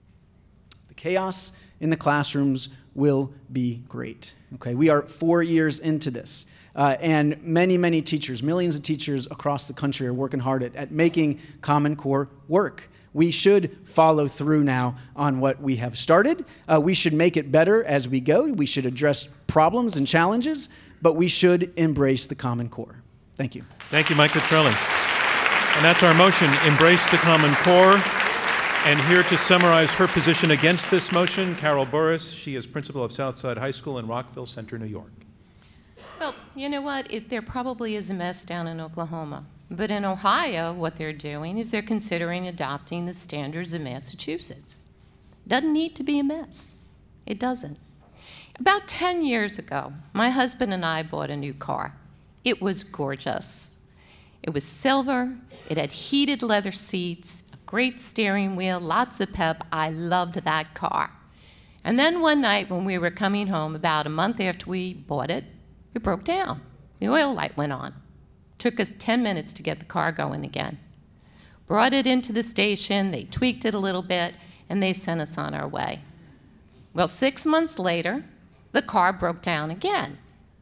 The chaos in the classrooms will be great. Okay, we are four years into this. Uh, and many, many teachers, millions of teachers across the country are working hard at, at making Common Core work. We should follow through now on what we have started. Uh, we should make it better as we go. We should address problems and challenges, but we should embrace the Common Core. Thank you.
Thank you, Mike Petrilli. And that's our motion, Embrace the Common Core. And here to summarize her position against this motion, Carol Burris. She is principal of Southside High School in Rockville Center, New York.
Well, you know what? It, there probably is a mess down in Oklahoma. But in Ohio, what they're doing is they're considering adopting the standards of Massachusetts. Doesn't need to be a mess. It doesn't. About ten years ago, my husband and I bought a new car. It was gorgeous. It was silver. It had heated leather seats, a great steering wheel, lots of pep. I loved that car. And then one night when we were coming home, about a month after we bought it, it broke down. The oil light went on. Took us ten minutes to get the car going again. Brought it into the station, they tweaked it a little bit, and they sent us on our way. Well, six months later, the car broke down again.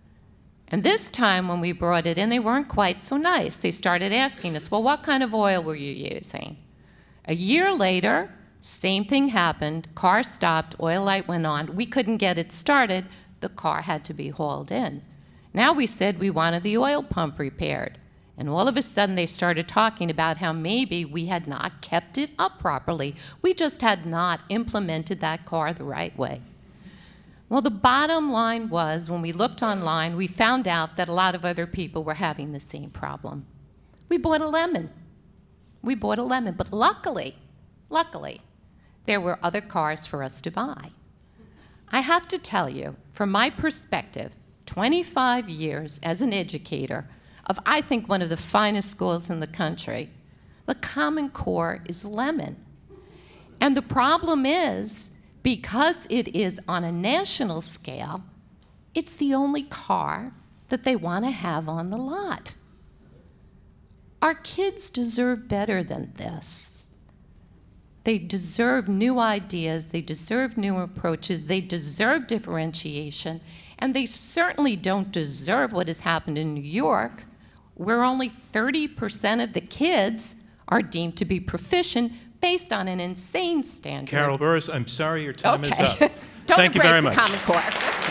And this time when we brought it in, they weren't quite so nice. They started asking us, well, what kind of oil were you using? A year later, same thing happened. Car stopped, oil light went on. We couldn't get it started. The car had to be hauled in. Now we said we wanted the oil pump repaired. And all of a sudden they started talking about how maybe we had not kept it up properly. We just had not implemented that car the right way. Well, the bottom line was, when we looked online, we found out that a lot of other people were having the same problem. We bought a lemon. We bought a lemon, but luckily, luckily, there were other cars for us to buy. I have to tell you, from my perspective, twenty-five years as an educator of, I think, one of the finest schools in the country, the Common Core is lemon. And the problem is, because it is on a national scale, it's the only car that they want to have on the lot. Our kids deserve better than this. They deserve new ideas, they deserve new approaches, they deserve differentiation, and they certainly don't deserve what has happened in New York, where only thirty percent of the kids are deemed to be proficient based on an insane standard.
Carol Burris, I'm sorry your time
okay.
is up.
Don't
Thank you very
embrace
much.
the Common Core.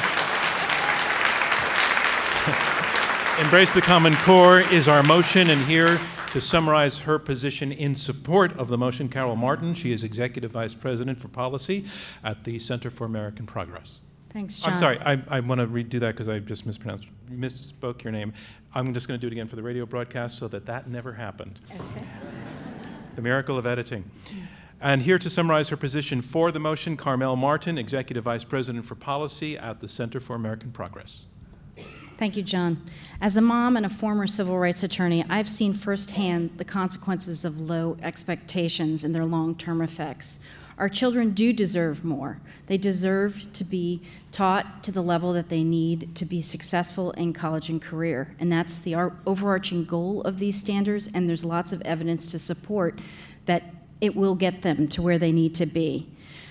Embrace the Common Core is our motion, and here to summarize her position in support of the motion, Carol Martin. She is Executive Vice President for Policy at the Center for American Progress.
Thanks, John.
I'm sorry, I, I want to redo that because I just mispronounced, misspoke your name. I'm just going to do it again for the radio broadcast so that that never happened.
Okay.
The miracle of editing. And here to summarize her position for the motion, Carmel Martin, Executive Vice President for Policy at the Center for American Progress.
Thank you, John. As a mom and a former civil rights attorney, I've seen firsthand the consequences of low expectations and their long-term effects. Our children do deserve more. They deserve to be taught to the level that they need to be successful in college and career. And that's the overarching goal of these standards, and there's lots of evidence to support that it will get them to where they need to be.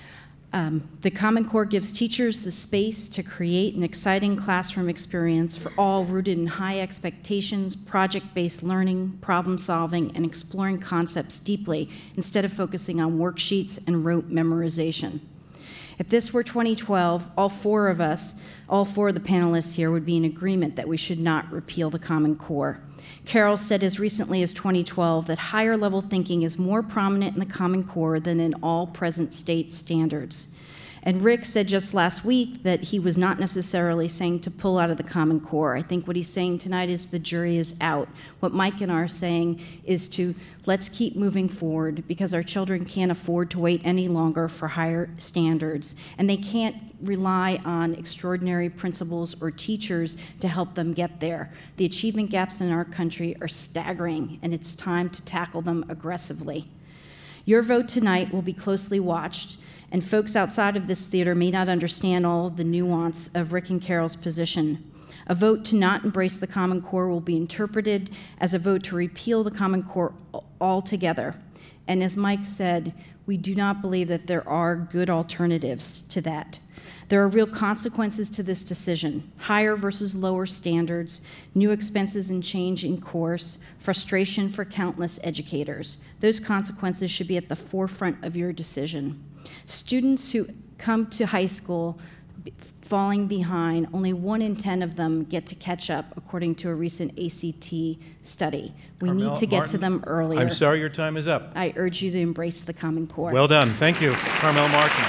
Um, the Common Core gives teachers the space to create an exciting classroom experience for all, rooted in high expectations, project-based learning, problem solving, and exploring concepts deeply instead of focusing on worksheets and rote memorization. If this were twenty twelve, all four of us, all four of the panelists here would be in agreement that we should not repeal the Common Core. Carol said as recently as twenty twelve that higher level thinking is more prominent in the Common Core than in all present state standards. And Rick said just last week that he was not necessarily saying to pull out of the Common Core. I think what he's saying tonight is the jury is out. What Mike and I are saying is to let's keep moving forward, because our children can't afford to wait any longer for higher standards, and they can't rely on extraordinary principals or teachers to help them get there. The achievement gaps in our country are staggering, and it's time to tackle them aggressively. Your vote tonight will be closely watched, and folks outside of this theater may not understand all of the nuance of Rick and Carol's position. A vote to not embrace the Common Core will be interpreted as a vote to repeal the Common Core altogether. And as Mike said, we do not believe that there are good alternatives to that. There are real consequences to this decision: higher versus lower standards, new expenses and change in course, frustration for countless educators. Those consequences should be at the forefront of your decision. Students who come to high school falling behind, only one in ten of them get to catch up, according to a recent A C T study. We
Carmel
need to get
Martin,
to them earlier.
I'm sorry, your time is up.
I urge you to embrace the Common Core.
Well done. Thank you, Carmel Martin.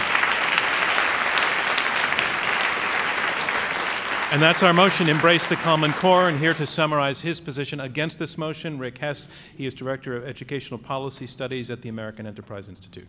And that's our motion, Embrace the Common Core. And here to summarize his position against this motion, Rick Hess. He is Director of Educational Policy Studies at the American Enterprise Institute.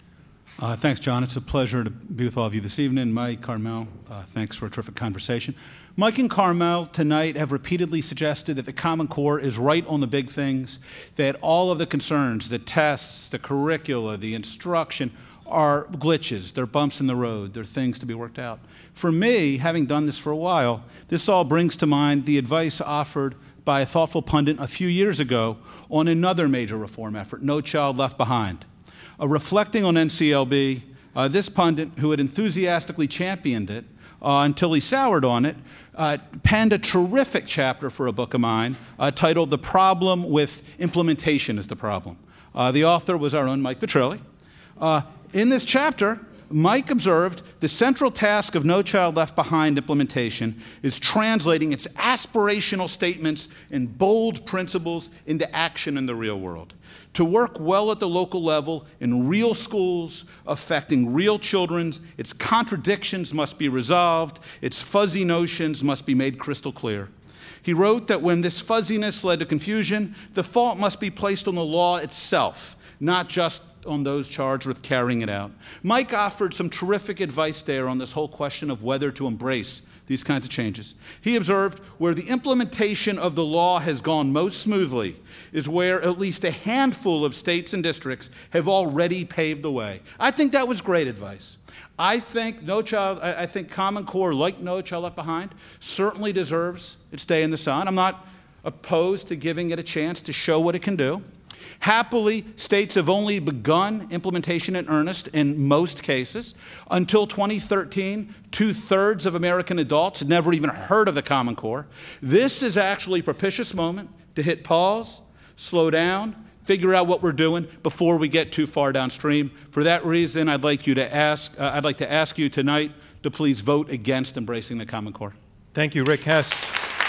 Uh, thanks, John. It's a pleasure to be with all of you this evening. Mike, Carmel, uh, thanks for a terrific conversation. Mike and Carmel tonight have repeatedly suggested that the Common Core is right on the big things, that all of the concerns, the tests, the curricula, the instruction, are glitches. They're bumps in the road. They're things to be worked out. For me, having done this for a while, this all brings to mind the advice offered by a thoughtful pundit a few years ago on another major reform effort, No Child Left Behind. Uh, reflecting on N C L B, uh, this pundit, who had enthusiastically championed it uh, until he soured on it, uh, penned a terrific chapter for a book of mine uh, titled The Problem with Implementation is the Problem. Uh, the author was our own Mike Petrilli. Uh, in this chapter, Mike observed the central task of No Child Left Behind implementation is translating its aspirational statements and bold principles into action in the real world. To work well at the local level in real schools affecting real children, its contradictions must be resolved, its fuzzy notions must be made crystal clear. He wrote that when this fuzziness led to confusion, the fault must be placed on the law itself, not just on those charged with carrying it out. Mike offered some terrific advice there on this whole question of whether to embrace these kinds of changes. He observed where the implementation of the law has gone most smoothly is where at least a handful of states and districts have already paved the way. I think that was great advice. I think No Child, I think Common Core, like No Child Left Behind, certainly deserves its day in the sun. I'm not opposed to giving it a chance to show what it can do. Happily, states have only begun implementation in earnest in most cases. Until twenty thirteen, two-thirds of American adults had never even heard of the Common Core. This is actually a propitious moment to hit pause, slow down, figure out what we're doing before we get too far downstream. For that reason, I'd like you to ask, uh, I'd like to ask you tonight to please vote against embracing the Common Core.
Thank you, Rick Hess.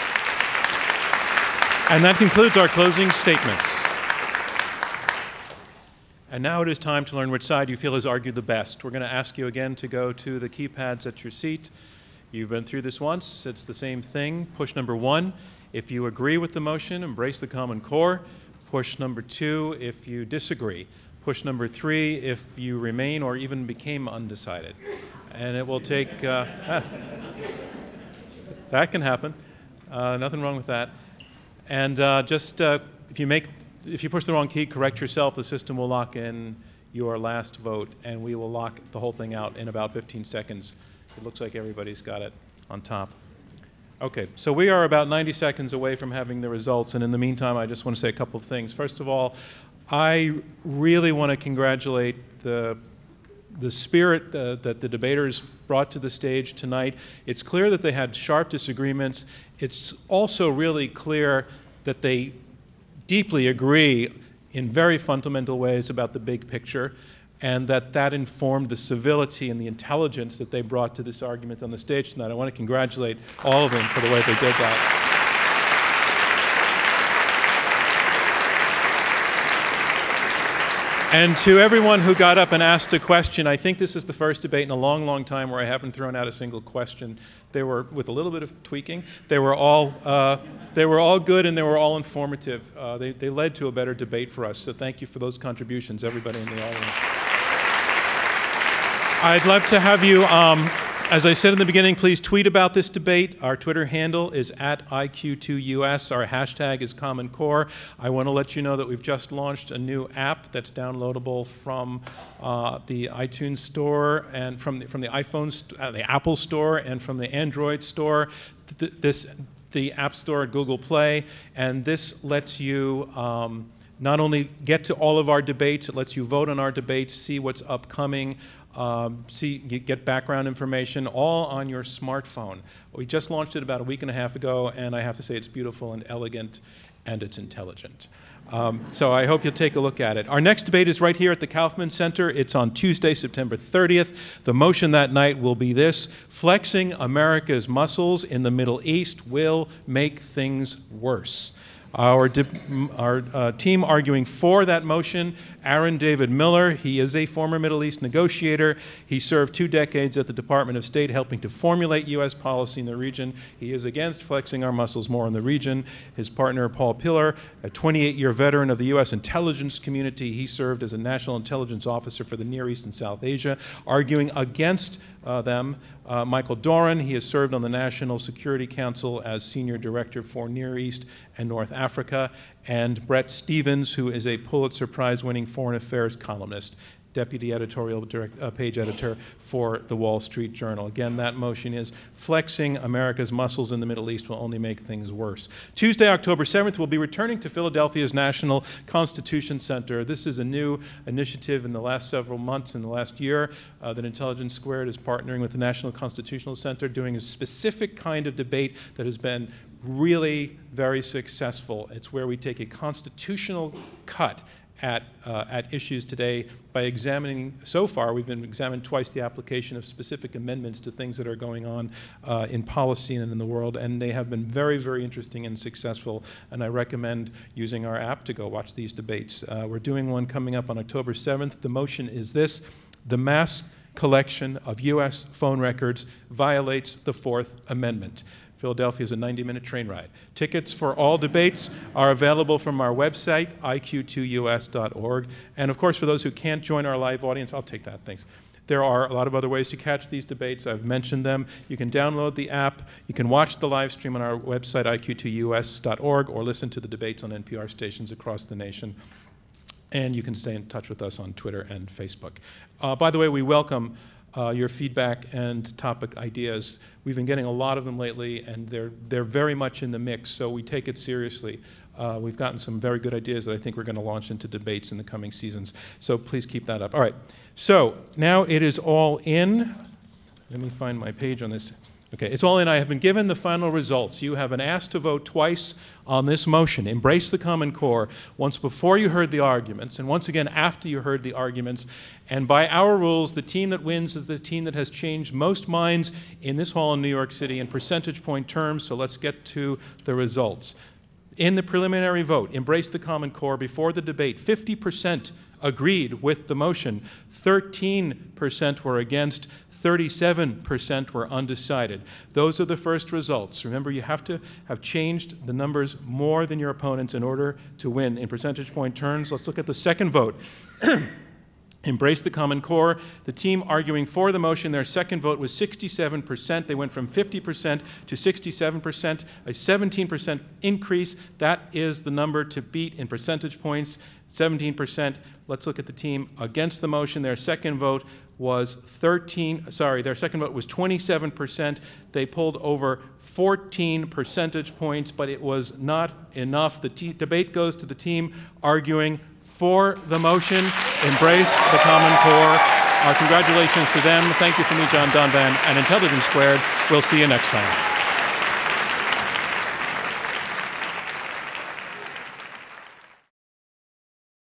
And that concludes our closing statements. And now it is time to learn which side you feel has argued the best. We're going to ask you again to go to the keypads at your seat. You've been through this once. It's the same thing. Push number one if you agree with the motion, embrace the Common Core. Push number two if you disagree. Push number three if you remain or even became undecided. And it will take, uh, ah, that can happen. Uh, nothing wrong with that. And uh, just uh, if you make If you push the wrong key, correct yourself. The system will lock in your last vote, and we will lock the whole thing out in about fifteen seconds. It looks like everybody's got it on top. Okay, so we are about ninety seconds away from having the results, and in the meantime, I just want to say a couple of things. First of all, I really want to congratulate the the spirit uh, that the debaters brought to the stage tonight. It's clear that they had sharp disagreements. It's also really clear that they deeply agree in very fundamental ways about the big picture, and that that informed the civility and the intelligence that they brought to this argument on the stage tonight. I want to congratulate all of them for the way they did that. And to everyone who got up and asked a question, I think this is the first debate in a long, long time where I haven't thrown out a single question. They were, with a little bit of tweaking, they were all, uh, they were all good and they were all informative. Uh, they, they led to a better debate for us. So thank you for those contributions, everybody in the audience. I'd love to have you, um, as I said in the beginning, please tweet about this debate. Our Twitter handle is at I Q two U S. Our hashtag is Common Core. I want to let you know that we've just launched a new app that's downloadable from uh, the iTunes Store and from the, from the iPhone, st- uh, the Apple Store, and from the Android Store. Th- this, the App Store at Google Play, and this lets you um, not only get to all of our debates, it lets you vote on our debates, see what's upcoming, um, see get background information, all on your smartphone. We just launched it about a week and a half ago, and I have to say it's beautiful and elegant, and it's intelligent. Um, so I hope you'll take a look at it. Our next debate is right here at the Kaufman Center. It's on Tuesday, September thirtieth. The motion that night will be this: flexing America's muscles in the Middle East will make things worse. Our, di- our uh, team arguing for that motion, Aaron David Miller. He is a former Middle East negotiator. He served two decades at the Department of State helping to formulate U S policy in the region. He is against flexing our muscles more in the region. His partner, Paul Pillar, a twenty-eight-year veteran of the U S intelligence community. He served as a national intelligence officer for the Near East and South Asia, arguing against uh, them. Uh, Michael Doran, he has served on the National Security Council as Senior Director for Near East and North Africa, and Brett Stevens, who is a Pulitzer Prize-winning foreign affairs columnist, Deputy Editorial direct, uh, Page Editor for the Wall Street Journal. Again, that motion is flexing America's muscles in the Middle East will only make things worse. Tuesday, October seventh, we'll be returning to Philadelphia's National Constitution Center. This is a new initiative in the last several months, in the last year, uh, that Intelligence Squared is partnering with the National Constitutional Center, doing a specific kind of debate that has been really very successful. It's where we take a constitutional cut At, uh, at issues today by examining, so far we've been examined twice the application of specific amendments to things that are going on uh, in policy and in the world, and they have been very, very interesting and successful, and I recommend using our app to go watch these debates. Uh, we're doing one coming up on October seventh. The motion is this: the mass collection of U S phone records violates the Fourth Amendment. Philadelphia is a ninety-minute train ride. Tickets for all debates are available from our website, I Q two U S dot org. And of course, for those who can't join our live audience, I'll take that, thanks. There are a lot of other ways to catch these debates. I've mentioned them. You can download the app. You can watch the live stream on our website, I Q two U S dot org, or listen to the debates on N P R stations across the nation. And you can stay in touch with us on Twitter and Facebook. Uh, by the way, we welcome Uh, your feedback and topic ideas. We've been getting a lot of them lately, and they're they're very much in the mix, so we take it seriously. Uh, we've gotten some very good ideas that I think we're going to launch into debates in the coming seasons, so please keep that up. All right, so now it is all in. Let me find my page on this. Okay, it's all in. I have been given the final results. You have been asked to vote twice on this motion, embrace the Common Core, once before you heard the arguments, and once again after you heard the arguments. And by our rules, the team that wins is the team that has changed most minds in this hall in New York City in percentage point terms, so let's get to the results. In the preliminary vote, embrace the Common Core, before the debate, fifty percent agreed with the motion, thirteen percent were against, thirty-seven percent were undecided. Those are the first results. Remember, you have to have changed the numbers more than your opponents in order to win in percentage point terms. Let's look at the second vote. Embrace the Common Core. The team arguing for the motion, their second vote was sixty-seven percent. They went from fifty percent to sixty-seven percent, a seventeen percent increase. That is the number to beat in percentage points, seventeen percent. Let's look at the team against the motion. Their second vote was thirteen, sorry, their second vote was twenty-seven percent. They pulled over fourteen percentage points, but it was not enough. The te- debate goes to the team arguing for the motion, embrace the Common Core. Our congratulations to them. Thank you from me, John Donvan, and Intelligence Squared. We'll see you next time.